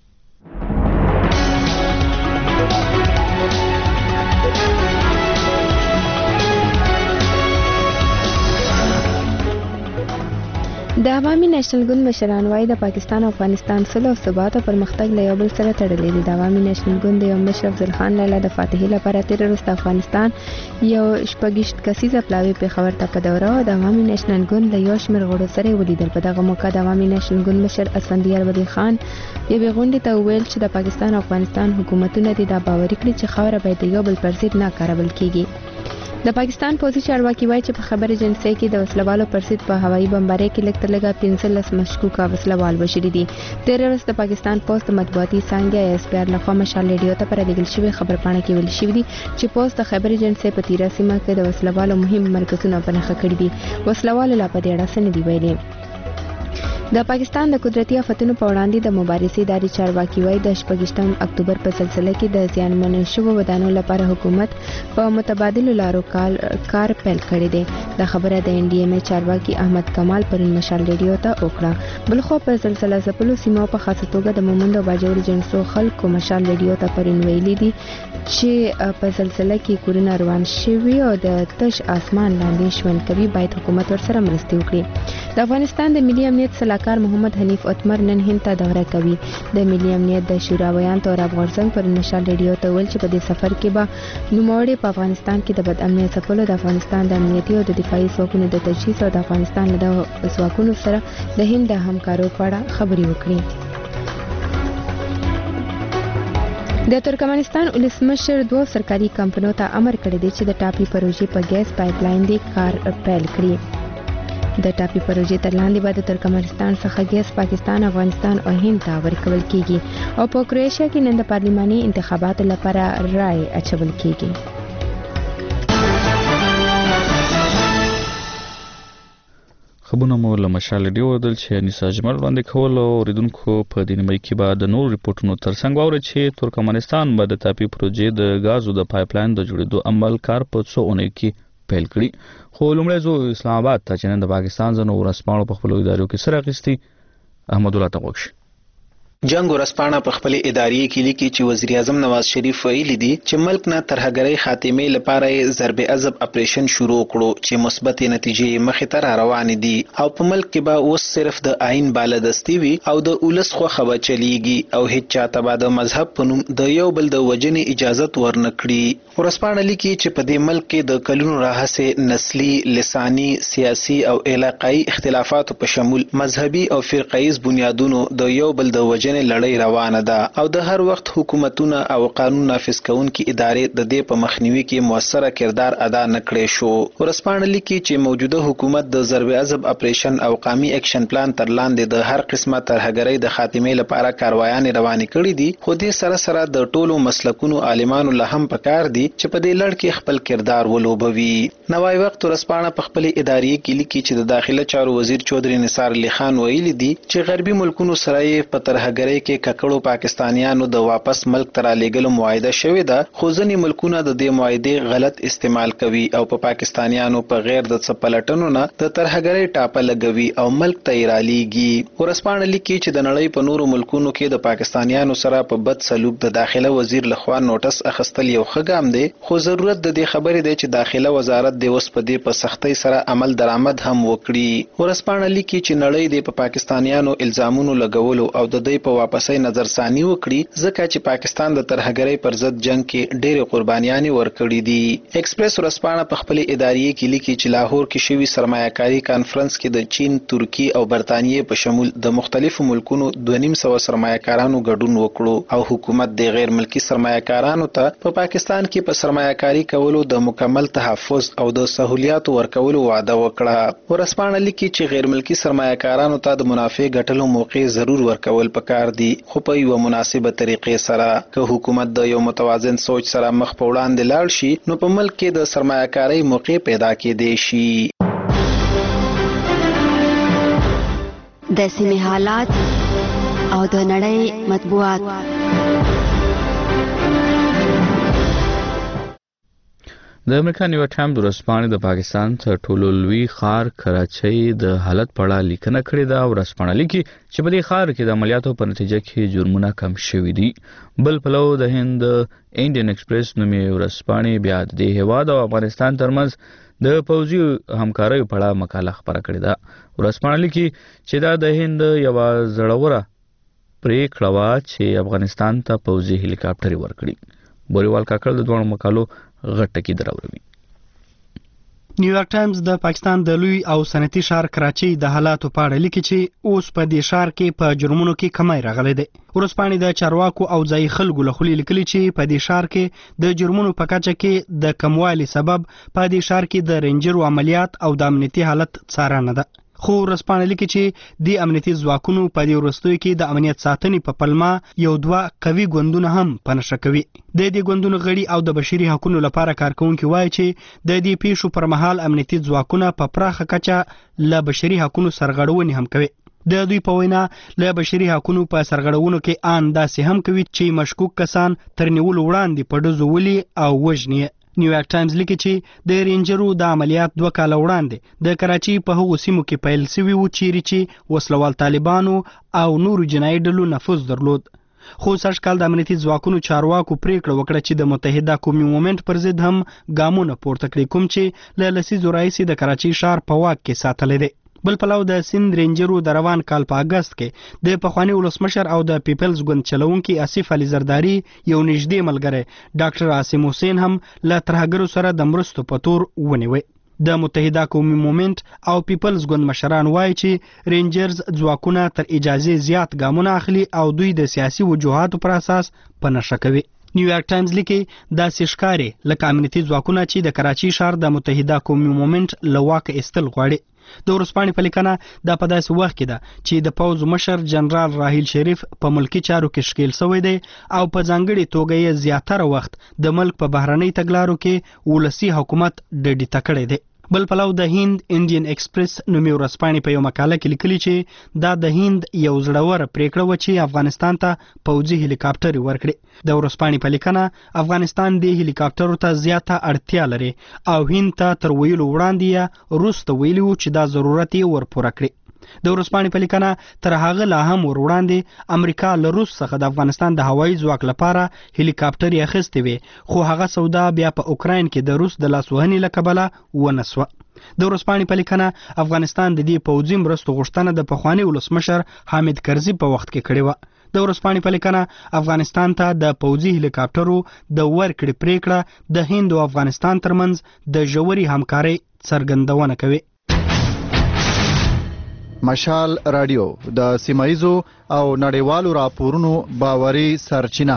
د عوامي نېشنل ګوند مشران وایي د پاکستان او افغانستان سوله او ثبات او پرمختګ له یو بل سره تړلي دي. د عوامي نېشنل ګوند د یو مشر افضل خان لالا د فاتحې لپاره تیر ورځ افغانستان یو شپږ کسیزه پلاوی پیښور ته په دوره او د عوامي نېشنل ګوند له یو شمېر غړو سره ولیدل. په دغه موقع د عوامي نېشنل ګوند مشر اسفندیار ولی خان یوې غونډې ته وویل چې د پاکستان او افغانستان حکومتونه دې دا باوري کړي چې خاوره باید د یو بل پر ضد نه کارول کیږي. د پاکستان پوځي چارواکي وایي چې په خبر ایجنسۍ کې د وسلوالو پر ضد په هوایي بمبارۍ کې لږ تر لږه 15 مشکوکه وسلوال وژلي دي. تېره ورځ د پاکستان پوځ د مطبوعاتي څانګې SPR لخوا مشال ریډیو ته په رالیږل شوې خبرپاڼه کې ویل شوي دي چې پوځ د خبر ایجنسۍ په تیره سیمه کې د وسلوالو مهم مرکزونه په نښه کړي دي. وسلوالو لا په دې اړه څه نه دي ویلي. د پاکستان د قدرتي آفتونو په وړاندې د مبارزې ادارې چارواکي وایي د 28 اکتوبر په سلسله کې د زیانمن شوو ودانو لپاره حکومت په متبادلو لارو کار پیل کړی دی. دا خبره د NDMA چارواکي احمد کمال پرون مشال ریډیو ته وکړه. بلخو په سلسله ځپلو سیمو په خاصه توګه د مومند او باجوړ جنسو خلکو مشال ریډیو ته پرون ویلي دي چې په سلسله کې کورونه روان شوي او د تش اسمان لاندې ژوند کوي باید حکومت ورسره مرستې وکړي. د افغانستان د ملي امنیت سلاکار محمد حنیف اتمر نن هند ته دوره کوي. د ملي امنیت د شورا ویان توراب غورځنګ پر مشال ریډیو ته ویل چې په دې سفر کې به نوموړي په افغانستان کې د بد امنۍ ځپلو د افغانستان د امنیتي او د دفاعي ځواکونو د تجهیز او د افغانستان له دغو ځواکونو سره د هند د همکارۍ په اړه خبرې وکړي. د ترکمنستان ولسمشر دوه سرکاري کمپنیو ته امر کړی دی چې د ټاپي پروژې په ګیس پایپ لاین دی کار پیل کړي. د ټاپي پروژې تر لاندې به د ترکمنستان څخه ګیس پاکستان، افغانستان او هند ته ورکول کیږي او په کروشیا کې نن د پارلماني انتخاباتو لپاره رای اچول کیږي. خبرونه مو له مشال ریډیو ودل چې انیسا جمال وړاندې کول او اوریدونکو په دې نیمه کې به د نور ریپورتونو ترڅنګ واورئ چې ترکمنستان به د ټاپي پروژې د غازو د پایپ لاین د جوړېدو عمل کار په څو اونۍ کې پیل کړي. خو لومړی زو اسلام آباد ته چې نن د پاکستان ځنو ورسپاڼو په خپلو ادارو کې سره اخیستي احمد الله ته غوښ جنگ ورسپانه په خپل ادارې کې لیکي چې وزیر اعظم نواز شریف ویلي دي چې ملک نه ترهګرۍ خاتمې لپاره ضرب عضب اپریشن شروع کړو چې مثبت نتیجې مخې ته روان دي او په ملک کې به اوس صرف د آئین بالادستی وي او د اولس خو خبر چلیږي او هیڅ چاته به د مذهب په نوم د یو بل د وجنې اجازه ورنکړي. ورسپانه لیکي چې په دې ملک کې د کلونو راهیسې نسلی، لسانی، سیاسي او علاقايي اختلافاتو په شمول مذهبي او فرقایز بنیادونو د یو بل د وجنې لړۍ روانه ده او د هر وخت حکومتونه او قانون نافذ کوونکي ادارې د دې په مخنیوي کې موثره کردار ادا نکړي شو. ورسپانه لیکي چې موجوده حکومت د ضرب عضب اپریشن او قومي اکشن پلان تر لاندې د هر قسمه ترهګرۍ د خاتمې لپاره کاروایان روانې کړي دي. خو دې سره سره د ټولو مسلکونو عالمانو له هم پکار دي چې په دې لړ کې خپل کردار ولوبوي. نوای وخت ورسپانه په خپل ادارې کې لیکي چې د داخله چارو وزیر چودري نثار علي خان ویلي دي چې غربي ملکونو سره یې په ترهګرۍ کې ککړو پاکستانیانو د واپس ملک ته رالیږلو معاهده شوې ده، خو ځینې ملکونه د دې معاهدې غلط استعمال کوي او په پاکستانیانو په غیر د څه پلټنو نه د ترهګرۍ ټاپه لګوي او ملک ته یې رالیږي. ورسپانه لیکي چې د نړۍ په نورو ملکونو کې د پاکستانیانو سره په بد سلوک د داخله وزیر لخوا نوټس اخیستل یو ښه ګام دی، خو ضرورت د دې خبرې دی چې داخله وزارت د اوس په دې په سختۍ سره عمل درآمد هم وکړي. ورسپانه لیکي چې نړۍ د پاکستانیانو الزامونو لګولو او د دوی په واپسۍ نظرثاني وکړي ځکه چې پاکستان د ترهګرۍ پر ضد جنگ کې ډېرې قربانیانې ورکړي دي. ایکسپریس ورسپانه په خپل ادارې کې لیکي چې لاهور کې شوی سرمایه‌کاري کانفرنس کې د چین، ترکی او برتانیې په شمول د مختلفو ملکونو 250 سرمایه‌کارانو ګډون وکړو او حکومت د غیر ملکی سرمایه‌کارانو ته په پاکستان کې په سرمایه‌کاري کولو د مکمل تحفظ او د سہولیاتو ورکولو وعده وکړه. ورسپانه لیکي چې غیر ملکی سرمایه‌کارانو ته د منافع ګټلو موقع ضرور ورکول پکار دي، خو په یو مناسبه طریقې سره. که حکومت د یو متوازن سوچ سره مخ په وړاندې لاړ شي نو په ملک کې د سرمایه‌کارۍ موقع پیدا کېدی شي. د سیمې حالات او د نړۍ مطبوعات. د امریکا نیو ټایم د ورځپاڼې د پاکستان تر ټولو لوی ښار کراچۍ د حالت په اړه لیکنه کړې ده. ورځپاڼه لیکي چې په دې ښار کې د عملیاتو په نتیجه کې جرمونه کم شوي دي. بل پلو د هند انډین ایکسپریس نومي ورځپاڼې بیا د دې هیواد او افغانستان ترمنځ د پوځي همکارۍ په اړه مقاله خپره کړې ده. ورځپاڼه لیکي چې دا د هند یو زړوره پریکړه وه چې افغانستان ته پوځي هلیکاپټر ورکړي. بوریوال کاکړ د دوه مقالو غټکی دراوړي. نیویارک ټایمز د پاکستان د لوی او صنعتي ښار کراچۍ د حالاتو په اړه لیکي چې اوس په دې ښار کې په جرمونو کې کمی راغلی دی. ورځپاڼې د چارواکو او ځایي خلکو له خولې لیکلي چې په دې ښار کې د جرمونو په کچه کې د کموالي سبب په دې ښار کې د رینجرو عملیات او د امنیتي حالت څارنه ده. خو ورځپاڼه لیکي چې د امنیتي ځواکونو په دې وروستیو کې د امنیت ساتنې په پلمه یو دوه قوي ګوندونه هم په نښه کوي. د دې ګوندونو غړي او د بشري حقوقو لپاره کارکونکي وایي چې د دې پیښو پر مهال امنیتي ځواکونه په پراخه کچه له بشري حقوقو سرغړونې هم کوي. د دوی په وینا له بشري حقوقو په سرغړونو کې آن داسې هم کوي چې مشکوک کسان تر نیولو وړاندې په ډزو ولي او وژني. نیویارک ټایمز لیکي چې د رینجرو د عملیات 2 کاله وړاندې د کراچۍ په هغو سیمو کې پیل شوي وو چیرې چې وسلوال طالبانو او نورو جنایي ډلو نفوذ درلود. خو سږ کال د امنیتي ځواکونو چارواکو پریکړه وکړه چې د متحده قومي مومنټ پر ضد هم ګامونه پورته کړي، کوم چې له لسیزو راهیسې د کراچۍ ښار په واک کې ساتلی دی. بل پلو د سند رینجرو د روان کال په اگست کې د پخوانی ولسمشر او د پیپلز ګوند چلونکي آصف علي زرداری یو نږدې ملګری ډاکټر عاصم حسین هم له ترهګرو سره د مرستو په تور ونیوي. د متحده قومي مومنټ او پیپلز ګوند مشران وایي چې رینجرز ځواکونه تر اجازې زیات ګامونه اخلي او دوی د سیاسي وجوهاتو پر اساس په نښه کوي. نیویارک ټایمز لیکي داسې ښکاري لکه امنیتي ځواکونه چې د کراچۍ ښار د متحده قومي مومنټ له واکه ایستل غواړي. د ورځپاڼې په لیکنه دا په داسې وخت کې ده چې د پوځ مشر جنرال راحیل شریف په ملکی چارو کې ښکیل شوی دی او په ځانګړې توګه یې زیاتره وخت د ملک په بهرنۍ تګلارو کې ولسي حکومت ډډې ته کړی دی. بل پلو د هند انډین ایکسپریس نومي ورځپاڼې په یو مقاله کې لیکلي چې دا د هند یو زړوره پریکړه وه چې افغانستان ته پوځي هلیکاپټر ورکړي. د ورځپاڼې په لیکنه افغانستان د هلیکاپټرو ته زیاته اړتیا لري او هند ته تر ویلو وړاندې یا وروسته ویلي وو چې دا ضرورت یې ورپوره کړي. د ورځپاڼې په لیکنه تر هغه لا هم ور وړاندې امریکا له روس څخه د افغانستان د هوایي ځواک لپاره هلیکاپټر یې اخیستې وي، خو هغه سودا بیا په اوکراین کې د روس د لاسوهنې له کبله ونه سوه. د ورځپاڼې په لیکنه افغانستان د دې پوځي مرستو غوښتنه د پخواني ولسمشر حامد کرزي په وخت کې کړې وه. د ورځپاڼې په لیکنه افغانستان ته د پوځي هلیکاپټرو د ورکړې پریکړه د هند او افغانستان ترمنځ د ژورې همکارۍ څرګندونه کوي. مشال رادیو د سیمایزو او نړیوالو راپورونو باوري سرچینه.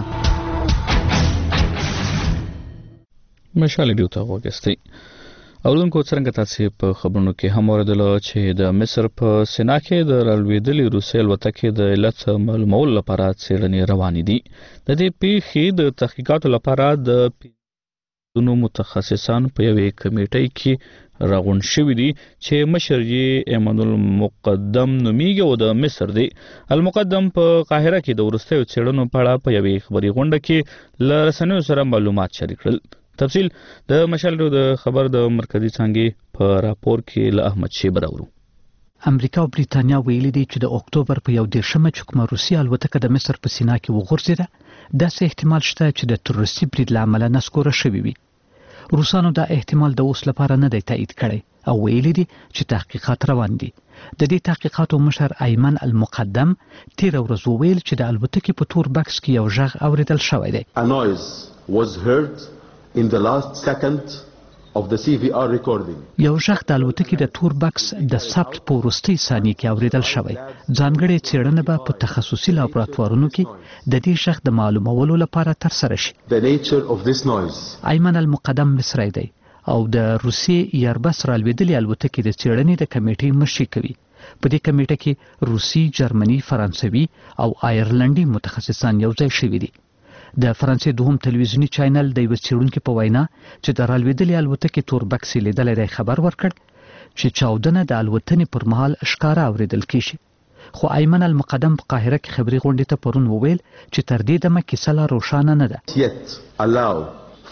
مشال رادیو ته وګورئ. اوردونکو څنګه تاسو په خبرونو کې هم اوریدل چې د مصر په سینا کې د رالوېدلې روسي الوتکې د علت معلومولو لپاره څېړنې روانې دي. د دې پیښې د تحقیقاتو لپاره د متخصصان په یوې کمیټې کې راغونډ شوي دي چې مشر یې ایمان المقدم نومیږي او د مصر دی. المقدم په قاهره کې د وروستیو څېړنو په اړه په یوې خبري غونډه کې له رسنیو سره معلومات شریک کړل. تفصیل د مشال د خبر د مرکزی څانګې په راپور کې له احمد شیبر اورو. امریکا او بریتانیا ویلي دي چې د اکتوبر په 1 چې کومه روسي الوتکه د مصر په سینا کې وغورځېده، داسې احتمال شته چې د تروریستي برید له امله نسکوره شوي وي. روسانو دا احتمال د اوس لپاره نه دی تایید کړی او ویلي دي چې تحقیقات روان دي. د دې تحقیقاتو مشر ایمن المقدم تیر ورځ وویل چې د الوتکې په تور بکس کې یو غږ اوریدل شوی دی. A noise was heard in the last second of the CVR recording. یو غږ د الوتکې د تور بکس د ثبت په وروستۍ ثانیې کې اوریدل شوی. ځانګړې څېړنه به په تخصصي لابراتوارونو کې د دې غږ د معلومولو لپاره ترسره شي. The nature of this noise. ایمن المقدم مصری دی او د روسي ایربس رالوېدلې الوتکې د څېړنې د کمیټې مشري کوي. په دې کمیټه کې روسي، جرمني، فرانسوي او آیرلنډي متخصصان یو ځای شوي دي. د فرانسې دوهم تلویزیونی چینل د یو څېړونکي په وینا چې د رالوېدلې الوتکې تور بکس لیدلی دی خبر ورکړ چې چاودنه د الوتنې پر مهال ښکاره اوریدل کیږي. خو ایمن المقدم په قاهره کې خبري غونډې ته پرون وویل چې تر دې دمه کیسه لا روښانه نه ده. Yet allow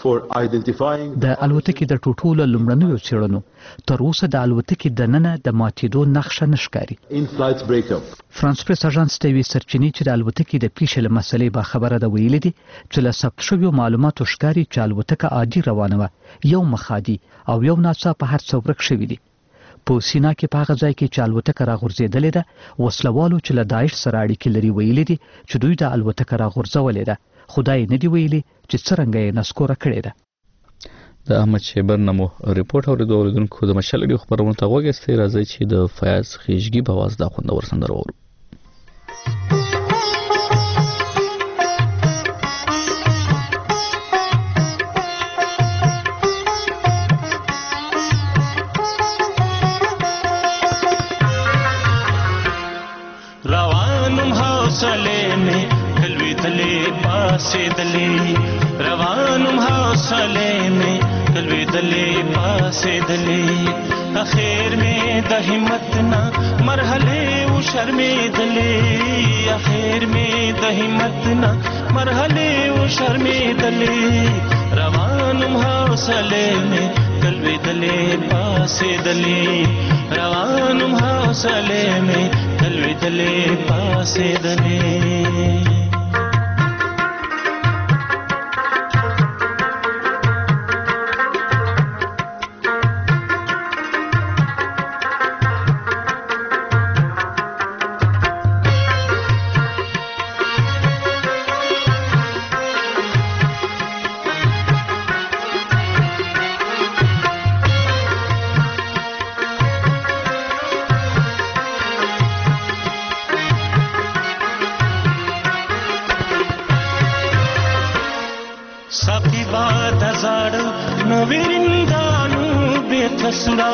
for identifying د الوتکې د ټوټولو لومړنیو څېړنو تر اوسه د الوتکې دننه د ماتېدو نښه نه ښکاري. in flight breakup. فرانس پریس اژانس ته یوې سرچینې چې د الوتکې د پیښې له مسلې باخبره ده ویلي دي چې له ثبت شویو معلوماتو ښکاري چې الوتکه عادي روانه وه، یو مخادي او یو ناڅاپه هر څه ورک شوي دي. په سینا کې په هغه ځای کې چې الوتکه راغورځېدلې ده، وسلوالو چې له داعش سره اړیکې لري ویلي دي چې دوی د الوتکه راغورځولې ده، خدای نه دی ویلي چې څرنګه یې نسکوره کړې ده. د احمد شیبر نمو ریپورت اوریدونکو د مشال ریډیو خبرونه ته غوږ ایستی، راځي چې د فیاض خیشګي په आवाज دا خوندور سندره واورو. روانم حوصله می کلوی دلی پاسه دلی، روانم حوصله می کلوی دلی پاسه دلی، اخیر می د همت نا مرحله و شرمی دلی، اخیر می د همت نا مرحله و شرمی دلی، روانم حوصله می کلوی دلی پاسه دلی، روانم حوصله می کلوی دلی پاسه دلی. साकी बात हजाड़ नवीरिंदानु बेकसुड़ा,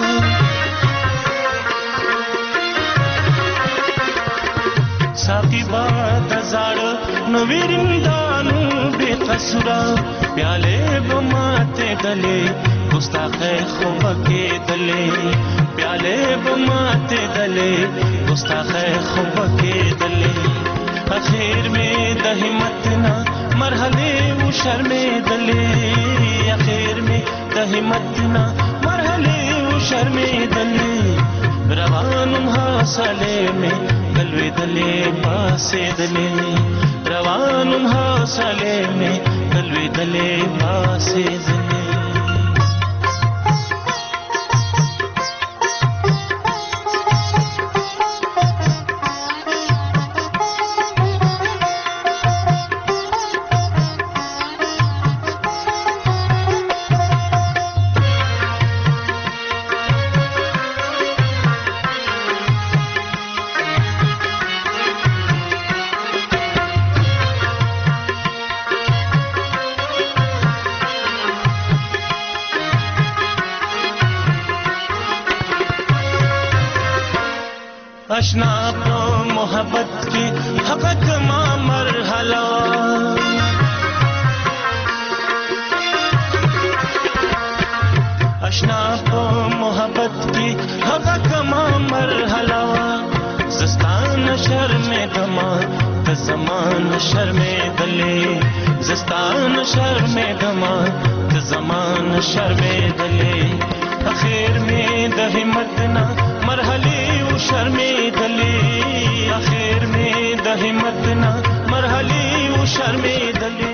साकी बात हजाड़ नवीरिंदानु बेकसुड़ा, प्याले बमाते दले गुस्ताखे खुब के दले, प्याले बमाते दले गुस्ताखे खुब के दले, आखिर में दहिमत ना مرحله و شرمیدلی، اخیر می د همت نا مرحله و شرمیدلی، روانم حوصله می کلویدلی پاسیدلی، روانم حوصله می کلویدلی پاسیدلی. اشنا په محبت کی حقق ما مرحله، اشنا په محبت کی حقق ما مرحله، زستان شرم دما ته زمان شرم دلی، زستان شرم دما ته زمان شرم دلی، اخیر می د همت نا مرحله و شرمیدلی، اخیر می د همت نا مرحله و شرمیدلی.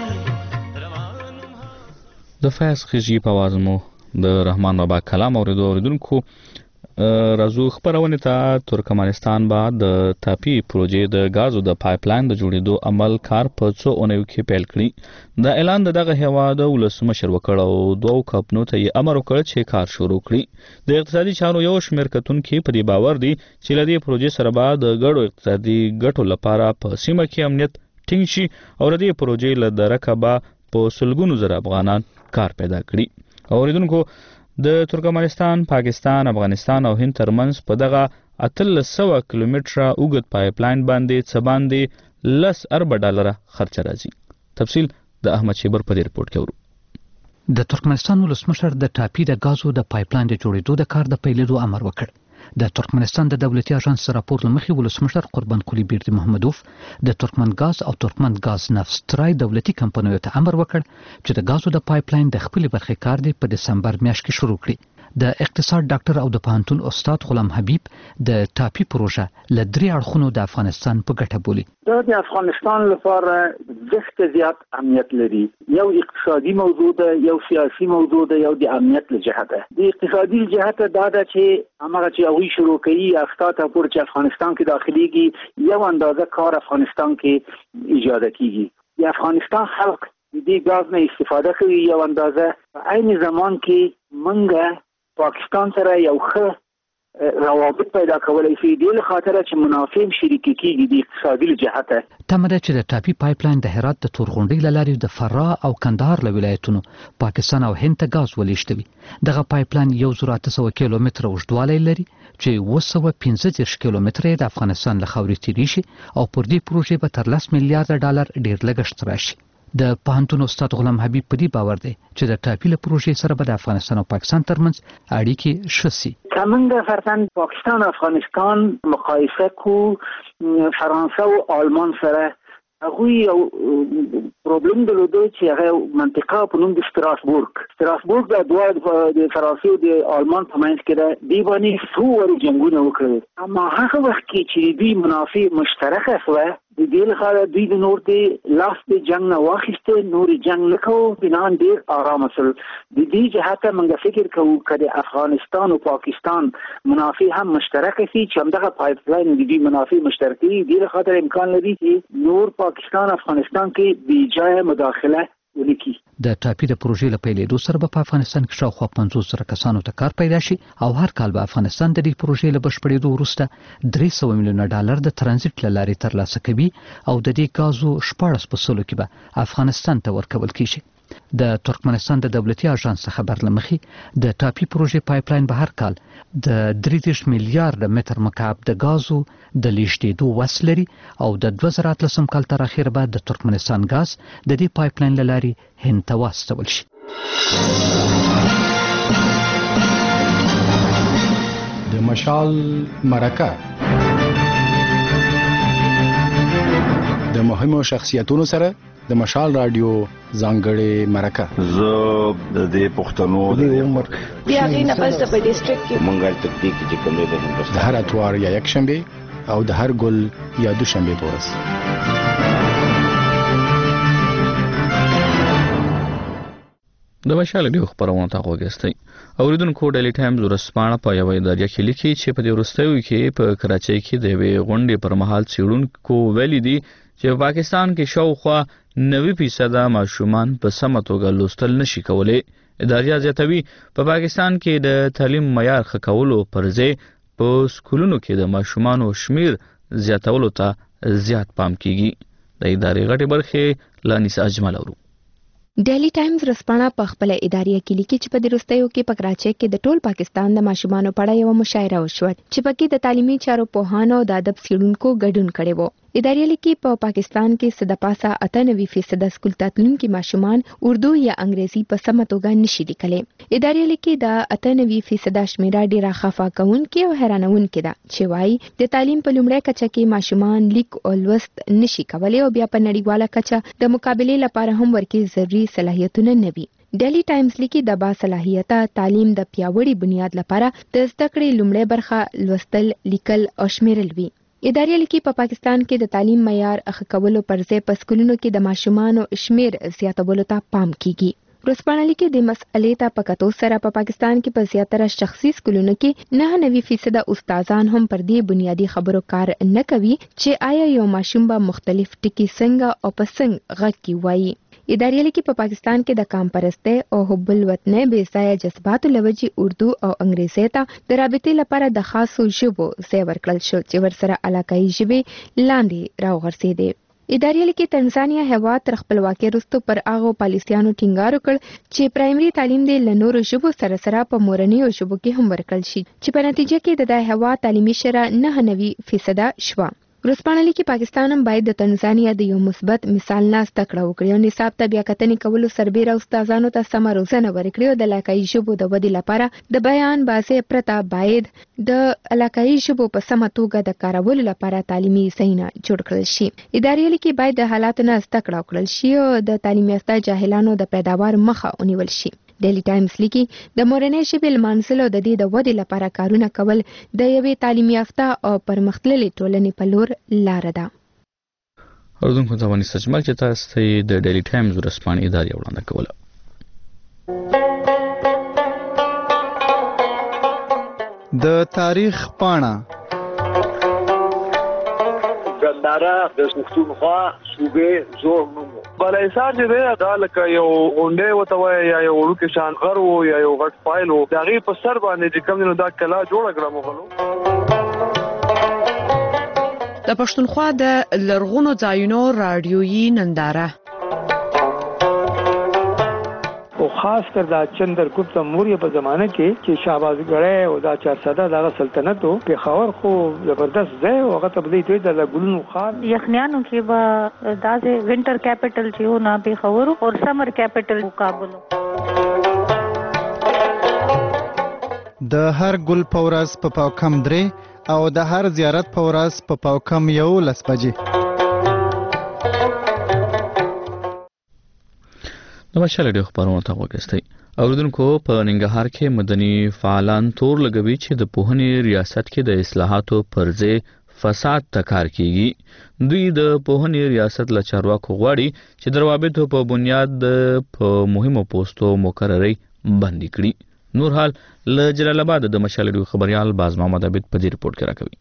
د فیاض خیشګي په आवाज مو د رحمان بابا کلام اوریدونکو راځو خبرونه ته. ترکمنستان با د تاپی پروژې د غازو د پایپلاین د جوړېدو عمل کار په څو اونیو کې پیل کړی. د اعلان دغه هیواد ولسمشر وکړ او دوه کمپنیو ته امر وکړ چې کار شروع کړي. د اقتصادي چارو یو شمېر کتونکي په دې باور دي چې له دې پروژې سره به د ګډو اقتصادي ګټو لپاره په سیمه کې امنیت ټینګ شي او د دې پروژې له درکه به په سلګونو زره افغانان کار پیدا کړي. اوریدونکو د ترکمنستان، پاکستان، افغانستان او هند ترمنځ په دغه 1300 کیلومتره اوږد پایپلاین باندې څه باندې $10 خرچ راځي. تفصیل د احمد شیبر په ریپورت کې ورو. د ترکمنستان ولسمشر د ټاپي د غازو د پایپلاین د جوړېدو د کار د پیلېدو امر وکړ. د ترکمنستان د دولتي اژانس راپور لمخې ولسمشر قربان قلی بیردی محمدوف د ترکمن غاز او ترکمن غاز نفت دولتي کمپنیو ته امر وکړ چې د غازو د پایپ لاین د خپل برخې کار دی په دسمبر میاشت کې شروع کړي. د اقتصاد ډاکټر او د پوهنتون استاد غلام حبیب د ټاپي پروژه ل درې اړخونو د افغانستان په ګټه بولي. دا د افغانستان لپاره ډېر زیات اهمیت لري. یو اقتصادي موضوع ده، یو سیاسي موضوع ده، یو د امنیت له جهته. د اقتصادي جهته دا ده چې هغه چې هغوی شروع کوي افتا پور چې افغانستان کې داخليږي یو اندازه کار افغانستان کې ایجاد کیږي. د افغانستان خلک د دې غاز نه استفاده کوي یو اندازه. په عین زمان کې منګه پاکستان سره یو ښه روابط پیدا کولای شي د خاطر چې منافع شریکي کیږي د اقتصادي جهته. تمره چې د ټاپي پایپ لاین د هرات د تورغونډۍ لاري د فراه او کندهار له ولایتونو پاکستان او هند ته غاز ولېشتوي. دغه پایپ لاین 1800 کیلومتره اوږدوالی لري چې 215 کیلومتره د افغانستان له خاورې تیری شي او پر دې پروژې به تر 10 میلیارډ ډالر ډیر لګښت راشي. د پوهنتون استاد غلام حبیب په دې باور دی چې د ټاپي له پروژې سره به د افغانستان او پاکستان ترمنځ اړیکې ښه سي. کمنګ فرضاً پاکستان افغانستان مقایسه کو فرانسه او آلمان سره هغوی یو پرابلم درلوده چې هغه منطقه په نوم د ستراسبورګ د دوه د فرانسې او د آلمان په منځ کې ده. دی باندې څو ورو جنګونه وکړل، اما هغه وخت کې چې دوی منافع مشترکه شوه د دې لپاره دوی د نور د لاس د جنگ نه واخیسته، نور جنگ نه کوو، بنان ډیر آرام سول. د دې جهته موږ فکر کوو چې افغانستان او پاکستان منافع هم مشترکه شي چې همدغه پایپ لاین د دې منافع مشترکي د دې خاطر امکان لري چې نور پاکستان افغانستان کې بې ځای مداخله ولیکي. د ټاپي د پروژې له پیلېدو سره به په افغانستان کې شاوخوا 50,000 کسانو ته کار پیدا شي او هر کال به افغانستان د دې پروژې له بشپړېدو وروسته 300 میلیونه ډالر د ترانزیت له لارې ترلاسه کوي او د دې غازو 14% کې به افغانستان ته ورکول کیږي. د ترکمنستان د دولتي اژانس خبر لمخې د ټاپي پروژې پایپ لاین به هر کال د 30 میلیارډ متر مکعب د غازو د لیږدېدو وس لري او د 2013 کال تر اخره به د ترکمنستان غاز د دې پایپ لاین له لارې هند ته واستول شي. د مشال مرکه د مهمو شخصیتونو سره د مشال رادیو ځانګړې مرکه. زه د دې پښتنو د عمر بیا غي نه پس په ډیسټریکټ کې مونږه تکتیک چې کوم دی د هر اتوار یا یک شنبه او د هر ګل یا دوشنبه په ورځ. د مشال رادیو خبرونه تاسو وګورئ. اوریدونکو ډیلی ټایمز ورسپانه په یو ادارې کې لیکي چې په دې وروستیو کې په کراچۍ کې د یوې غونډې پر مهال څېړونکو ویلي دي چې په پاکستان کې شاوخوا 90% ماشومان په سمه توګه لوستل نشي کولای. ادارې زیاتوي په پاکستان کې د تعلیم معیار ښه کولو پر ځای په سکولونو کې د ماشومانو شمیر زیاتولو ته زیات پام کیږي. د ادارې غټي برخې لانیس اجمل اورو. ډیلی ټایمز رسپانه په خپل ادارې کې لیکي چې په دروستیو کې په کراچۍ کې د ټول پاکستان د ماشومانو په اړه یو مشاعره وشوه چې پکې د تعلیمي چارو پوهانو او د ادب څېړونکو ګډون کړی و. ادارې لیکي په پاکستان کې صدپاسه 98% سکول ته تلونکي ماشومان اردو یا انګریزي په سمه توګه نشي لیکلی. ادارې لیکي د 98% شمیره ډیره خفه کوونکې او حیرانوونکې ده چې وايي د تعلیم په لومړۍ کچه کې ماشومان لیک او لوست نشي کولی او بیا په نړیواله کچه د مقابلې لپاره هم ورکې ضروري صلاحیتونه نه وي. ډیلی ټایمز لیکي د باصلاحیته تعلیم د پیاوړي بنیاد لپاره د زده کړې لومړۍ برخه لوستل، لیکل او شمیرل وي. ادارې لیکي په پاکستان کې د تعلیم معیار ښه کولو پر ځای په سکولونو کې د ماشومانو شمیر زیاتولو ته پام کیږي. ورسپانه لیکي د مسئلې ته په کتو سره په پاکستان کې په زیاتره شخصي سکولونو کې 99% استادان هم پر دې بنیادی خبرو کار نه کوي چې آیا یو ماشوم به مختلف ټکي څنګه او په څنګه غږ کې وایي. ادارې لیکي په پاکستان کې د قام پرستی او حب الوطنۍ بې ځایه جذباتو له وجې اردو او انګریزي ته د رابطې لپاره د خاصو ژبو ځای ورکړل شو چې ورسره علاقايي ژبې لاندې راوغورځېدې. ادارې لیکي تنزانیا هیواد تر خپلواکۍ وروسته پر هغو پالیسیانو ټینګار وکړ چې پرایمري تعلیم دې له نورو ژبو سره سره په مورنیو ژبو کې هم ورکړل شي چې په نتیجه کې د هیواد تعلیمي شرح 99% شوه. ورځپاڼه لیکي پاکستان هم باید د تنزانیا د یو مثبت مثال نه زده کړه وکړي او نصاب ته بیا کتنې کولو سربیره استادانو ته سمه روزنه ورکړي او د علاقايي ژبو د ودې لپاره د بیان باسي پرته باید د علاقايي ژبو په سمه توګه د کارولو لپاره تعلیمي ځایونه جوړ کړل شي. ادارې لیکي باید د حالاتو نه زده کړه وکړل شي او د تعلیم یافته جاهلانو د پیداوار مخه ونیول شي. ډیلی ټایمز لیکي د مورنۍ ژبې لمانځلو د دې د ودې لپاره کارونه کول د یوې تعلیم یافته او پرمختللې ټولنې په لور لاره ده. اردوونکو ته ونی سجمل چې تاسو ته د ډیلی ټایمز ورځپاڼې ادارې وړاندې کوله. د تاریخ پاڼه ګنداره د پښتونخوا صوبې زوړ نوم بلایسار چې دی دا لکه یو غونډې وته وایي یا یو وړوکی شان غر و یا یو غټ فایل و د هغې په سر باندې چې کوم دی نو دا کلا جوړه کړه مغلو. د پښتونخوا د لرغونو ځایونو راډیویي ننداره او خاص کر دا چندرګپت موریه په زمانه کې چې شهبازګړی او دا 400 دغه سلطنت او پېښور خو زبردست ځای او هغه ته بدی دوی د ګلونو خار یخنیانو کې به داسې وینټر کیپټل چې و نه پېښور او سمر کیپټل کابل. د هر ګل پورس په پاوکم 3 او د هر زیارت پورس په پاوکم 11 بجې. د مشال ډیو خبرونه ته وګورئ. اوریدونکو په ننګرهار کې مدني فعالان تور لګوي چې د پوهنې ریاست کې د اصلاحاتو پر ځای فساد ته کار کیږي. دوی د پوهنې ریاست له چارواکو غواړي چې د روابطو په بنیاد په مهمو پوسټو مقرري بندي کړي. نور حال له جلال آباد د مشال ډیو خبريال باز محمد عبید په دې رپورت کې راکوي.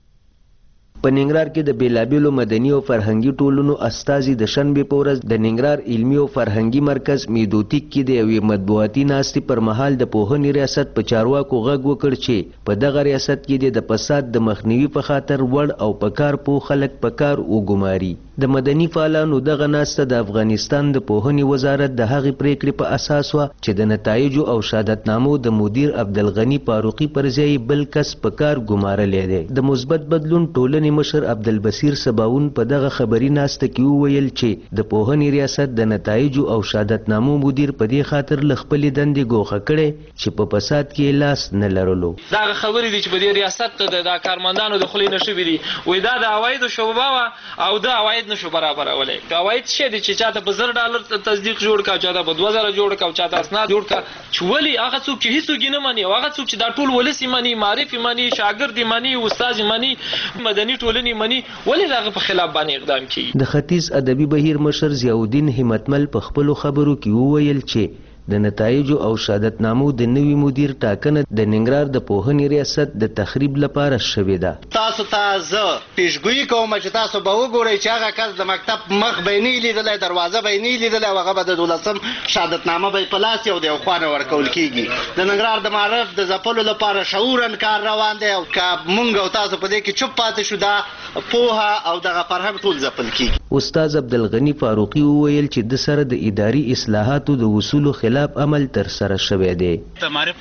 په ننګرهار کې د بیلابیلو مدني او فرهنګي ټولنو استازي د شنبې په ورځ د ننګرهار علمي او فرهنګي مرکز میدوتیک کې د یوې مطبوعاتي ناستې پر مهال د پوهنې ریاست په چارواکو غږ وکړ چې په دغه ریاست کې د فساد د مخنیوي په خاطر وړ او په کار پوه خلک په کار وګماري. د مدني فعالانو دغه ناسته د افغانستان د پوهنې وزارت د هغې پریکړې په اساس وه چې د نتایجو او شهادتنامو د مدیر عبدالغني فاروقي پر ځای بل کس په کار ګمارلی دی. د مثبت بدلون ټولنې مشر عبدالبصیر سباون په دغه خبري ناسته کې وویل چې د پوهنې ریاست د نتایجو او شهادتنامو مدیر په دې خاطر له خپلې دندې ګوښه کړی چې په فساد کې لاس نه لرلو. دا خبرې دي چې په دې ریاست ته د کارمندانو د خولې نه شوي دي. وایي دا د عوایدو شعبه وه او دا عواید نشو برابرولی. عواید څه دي چې چاته په $1000 تصدیق جوړ کا، چاته په 2000 جوړ کا، چاته اسناد جوړ کا. چې ولې هغه څوک چې هیڅوک یې نه مني او هغه څوک چې دا ټول ولس یې مني، معرف یې مني، شاګرد یې مني، استاد یې مني، مدني ټولنې مني، ولې دغه په خلاف باندې اقدام کوي؟ د ختیځ ادبي بهیر مشر ضیاءالدین همتمل په خپلو خبرو کې وویل چې د نتایجو او شهادتنامو د نوي مدیر ټاکنه د ننګرهار د پوهنې ریاست د تخریب لپاره شوې ده. تاسو ته زه پیشګویي کوم چې تاسو به وګورئ چې هغه کس د مکتب مخ به یې نه لیدلی، دروازه به یې نه لیدلی او هغه به د 12 شهادتنامه به یې په لاس یو د یو خوا نه ورکول کېږي. د ننګرهار د معرف د ځپلو لپاره شعورا کار روان دی او که مونږ او تاسو په دې کې چوپ پاتې شو دا پوهه او دغه فرهنګ ټول ځپل کېږي. استاد عبدالغني فاروقي وویل چې د سره د اداري اصلاحاتو د وصولو خلاف عمل تر سره شوی دی. د معرف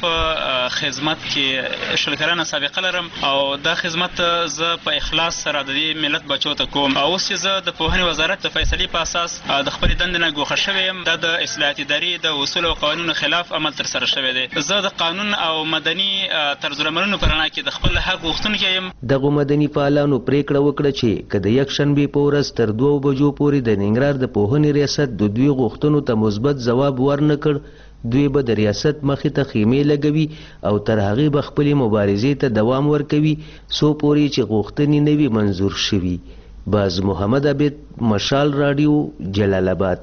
خدمت کې شل کلنه سابقه لرم او دا خدمت زه په اخلاص سره د دې ملت بچو ته کوم. اوس چې زه د پوهنې وزارت د فیصلې په اساس د خپلې دندې نه ګوښه شوی یم. دا د اصلاحات ادارې د اصولو او قوانینو خلاف عمل تر سره شوی دی. زه د قانون او مدني طرزالعملونو په رڼا کې د خپل حق غوښتونکی یم. دغو مدني فعالانو پریکړه وکړه چې که د یکشنبې په ورځ تر 2 بجو پورې د ننګرهار د پوهنې ریاست د دوی غوښتنو ته مثبت ځواب ورنه کړ، دوی به د ریاست مخې ته خیمې لګوي او تر هغې به خپلې مبارزې ته دوام ورکوي څو پورې چې غوښتنې نه وي منظور شوي. باز محمد عبید، مشال راډیو، جلال آباد.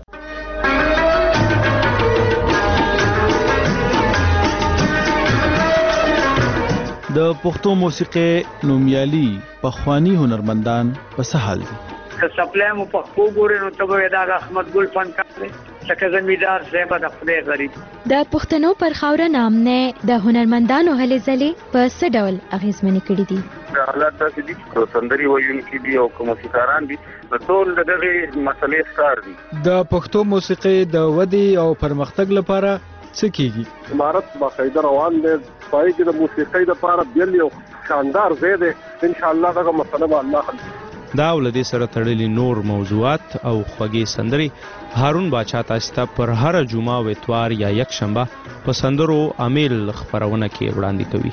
د پښتو موسیقۍ نومیالي پخواني هنرمندان په څه حال دي؟ که سپلای مو پښتو ګورې نو ته به دا احمد ګل فنکار دی، لکه زمیندار صاحب د خدای غریب. د پښتنو پر خاوره نامنه د هنرمندانو هلې ځلې په څه ډول اغېزمنې کړي دي؟ حالات داسې دي چې سندري ویونکي دي او که موسیقاران دي نو ټول د دغې مسلې ښکار دي. د پښتو موسیقۍ د ودې او پرمختګ لپاره څه کیږي؟ امارت باقاعده روان دی، پای کې د موسیقۍ لپاره بیل یو شاندار ځای دی. ان شاء الله دغه مسله به الله حل. دا ولدي سره تړلي نور موضوعات او خوږې سندري هارون باچا تاسو ته پر هر جمعه او اتوار یا یک شنبه په سندرو امیل خبرونه کې وړاندې کوي.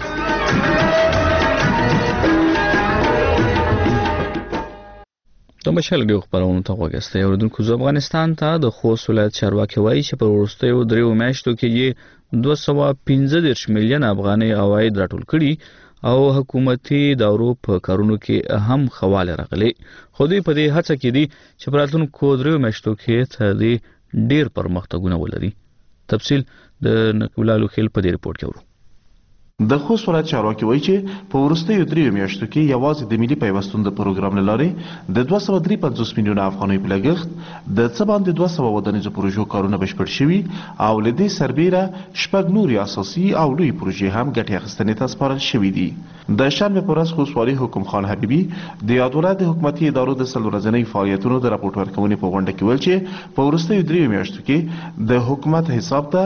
د مشال ډیو خبرونه ته وګورئ. اوردونکو زو افغانستان ته د خوست ولایت چارواکي وایي چې په وروستیو 3 میاشتو کې یې 215 میلیون افغانۍ عواید راټول کړي او حکومتي دورو په کارونو کې اهم خواله راغلي. خو دوی په دې هڅه کې دي چې په راتلونکو 3 میاشتو کې تر دې ډیر پرمختګونه ولري. تفصیل د نقیب خیل په دې رپورت کې ورو. د خوست ولایت چارواکي وایي چې په وروستیو 3 میاشتو کې یوازې د ملي پیوستون د پروګرام له لارې د 253 میلیونه افغانۍ په لګښت د څه باندې 200 ودانیزو پروژو کارونه بشپړ شوي او له دې سربیره شپږ نورې اساسي او لوی پروژې هم ګټې اخیستنې ته سپارل شوي دي. د شنبې په ورځ خوست والي حکم خان حبیبي د یاد ولایت د حکومتي ادارو د 3 ورځنۍ فعالیتونو د راپورټ ورکونې په غونډه کې ویل چې په وروستیو 3 میاشتو کې د حکومت حساب ته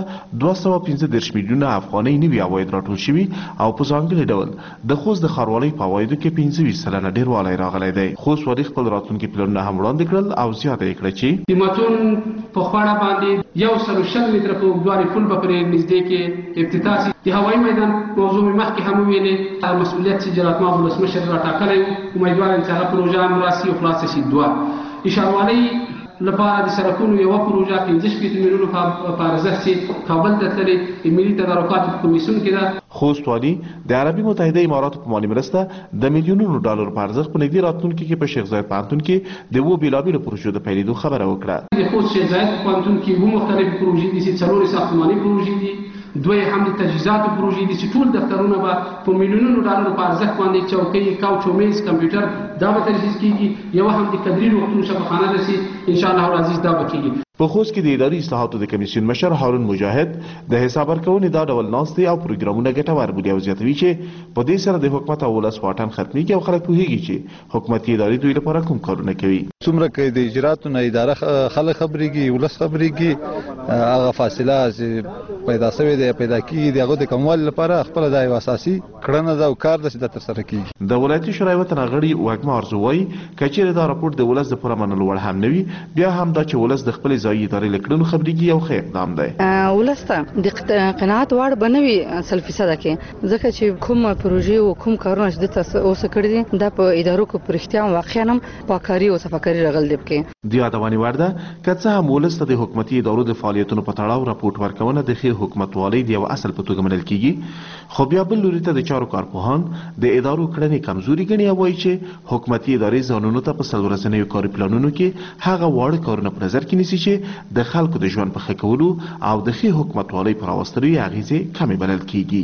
215 میلیونه افغانۍ نوي عواید راټول شوي او په ځانګړي ډول د خوست د ښاروالۍ په عوایدو کې 25% ډیروالی راغلی دی. خوست والي خپل راتلونکي پلانونه هم وړاندې کړل او زیاته یې کړه چې د متون په خواړه باندې 160 متره په اوږدوالي پل به پرې نږدې کې افتتاح شي. د هوایي میدان موضوع مې مخکې هم وویلې، مسؤلیت چې جناب ما ولسمشر راټاکلی و، امیدوار یم چې هغه پروژه هم راسي او خلاصه شي. دوه د ښاروالۍ لپاره د سړکونو یوه پروژه 15 میلیونو په ارزښت چې کابل ته تللې د ملي تدارکاتو په کمیسیون کې ده. خوست والي د عربي متحده اماراتو په مالي مرسته د میلیونونو ډالر په ارزښت په نږدې راتلونکي کې په شیخ زاید پوهنتون کې د 2 بیلابیلو پروژو د پیلېدو خبره وکړه. د خوست شیخ زاید پوهنتون کې 2 مختلفې پروژې دي چې 4 ساختماني پروژې دي، 2 هم د تجهیزاتو پروژې دي چې ټول دفترونه به په میلیونونو ډالرو په ارزښت باندې چوکۍ، کاوچ او میز، کمپیوټر دا به تجهیز کیږي. یو هم د کدري روغتون شفاخانه ده چې ان شاء الله العزیز دا به کیږي. په خوست کې د اداري اصلاحاتو د کمیسیون مشر هارون مجاهد د حساب ورکونې دا ډول ناستې او پروګرامونه ګټور بولي او زیاتوي چې په دې سره د حکومت او ولس واټن ختمېږي او خلک پوهېږي چې حکومتي ادارې دوی لپاره کوم کارونه کوي. څومره کې د اجراتو نه اداره خلک خبرېږي، ولس خبرېږي، هغه فاصله چې پیدا شوې ده پیدا کیږي د هغه د کموالي لپاره خپل د اساسي کړنه ده او کار ده چې د ترسره کیږي. د ولایتي شورای وطن غړي وګما ارزو وایي کچېرې دا راپور د ولس د پوره منلو وړ هم نه وي، بیا هم دا چې ولس د خپل ځایي ادارې له کړنو خبرېږي یو ښه اقدام دی. ولس ته د قناعت وړ به نه وي 100% کې، ځکه چې کوم پروژې او کوم کارونه چې دلته اوسه کړي دي دا په ادارو کې په رښتیا واقعا هم پاکاري او صفاکاري راغلي دی. د یادونې وړ ده که څه هم ولس ته د حکومتي ادارو د فعالیتونو په تړاو راپورټ ورکونه د ښې حکومتوالۍ د یو اصل په توګه منل کیږي، خو بیا بل لوري ته د چارو کارپوهان د ادارو کړنې کمزوري ګڼي او وایي چې حکومتي ادارې ځانونو ته په 3 ورځنیو کاري پلانونو کې هغه واړه کارونه په نظر کې نیسي چې د خلکو د ژوند په ښه کولو او د ښې حکومتوالۍ پر راوستلو یې اغېزې کمې بلل کیږي.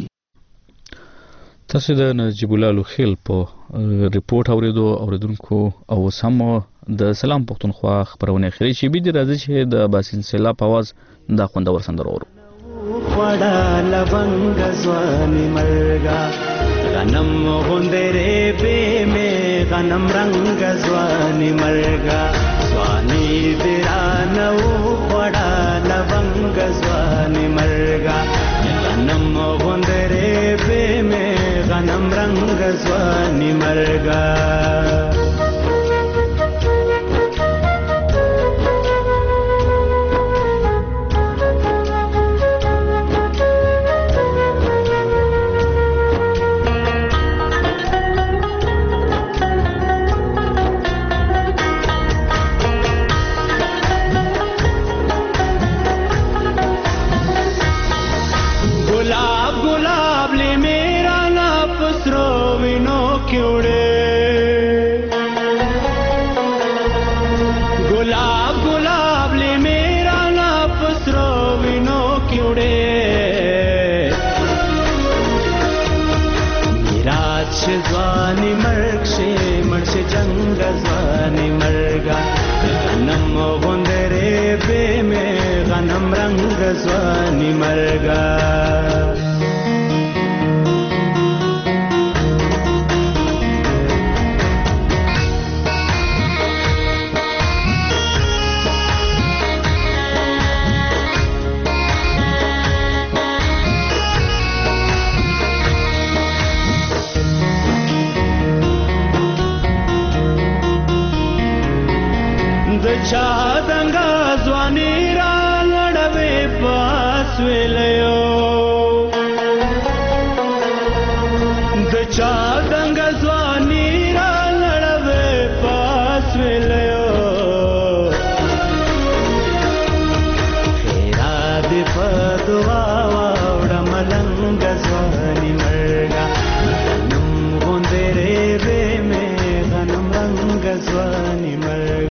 تاسو د نجیب الله خیل په ریپورت اوریدونکو او سم د سلام پښتونخوا خبرونه خري شي بيد راځي چې د باسین سیلا په आवाज دا خوندور سندره ورو. وړا لونګ ځواني مرګا غنم غوندره به مې غنم رنگ ځواني مرګا ځواني درانو وړا لونګ ځواني مرګا غنم غوندره به مې غنم رنگ ځواني مرګا ځواني مرګ شي مرشي جنگ ځواني مرګا غنم غوندره به مې غنم رنگ ځواني مرګا چا دنګا ځواني را لړوي پاس ویلو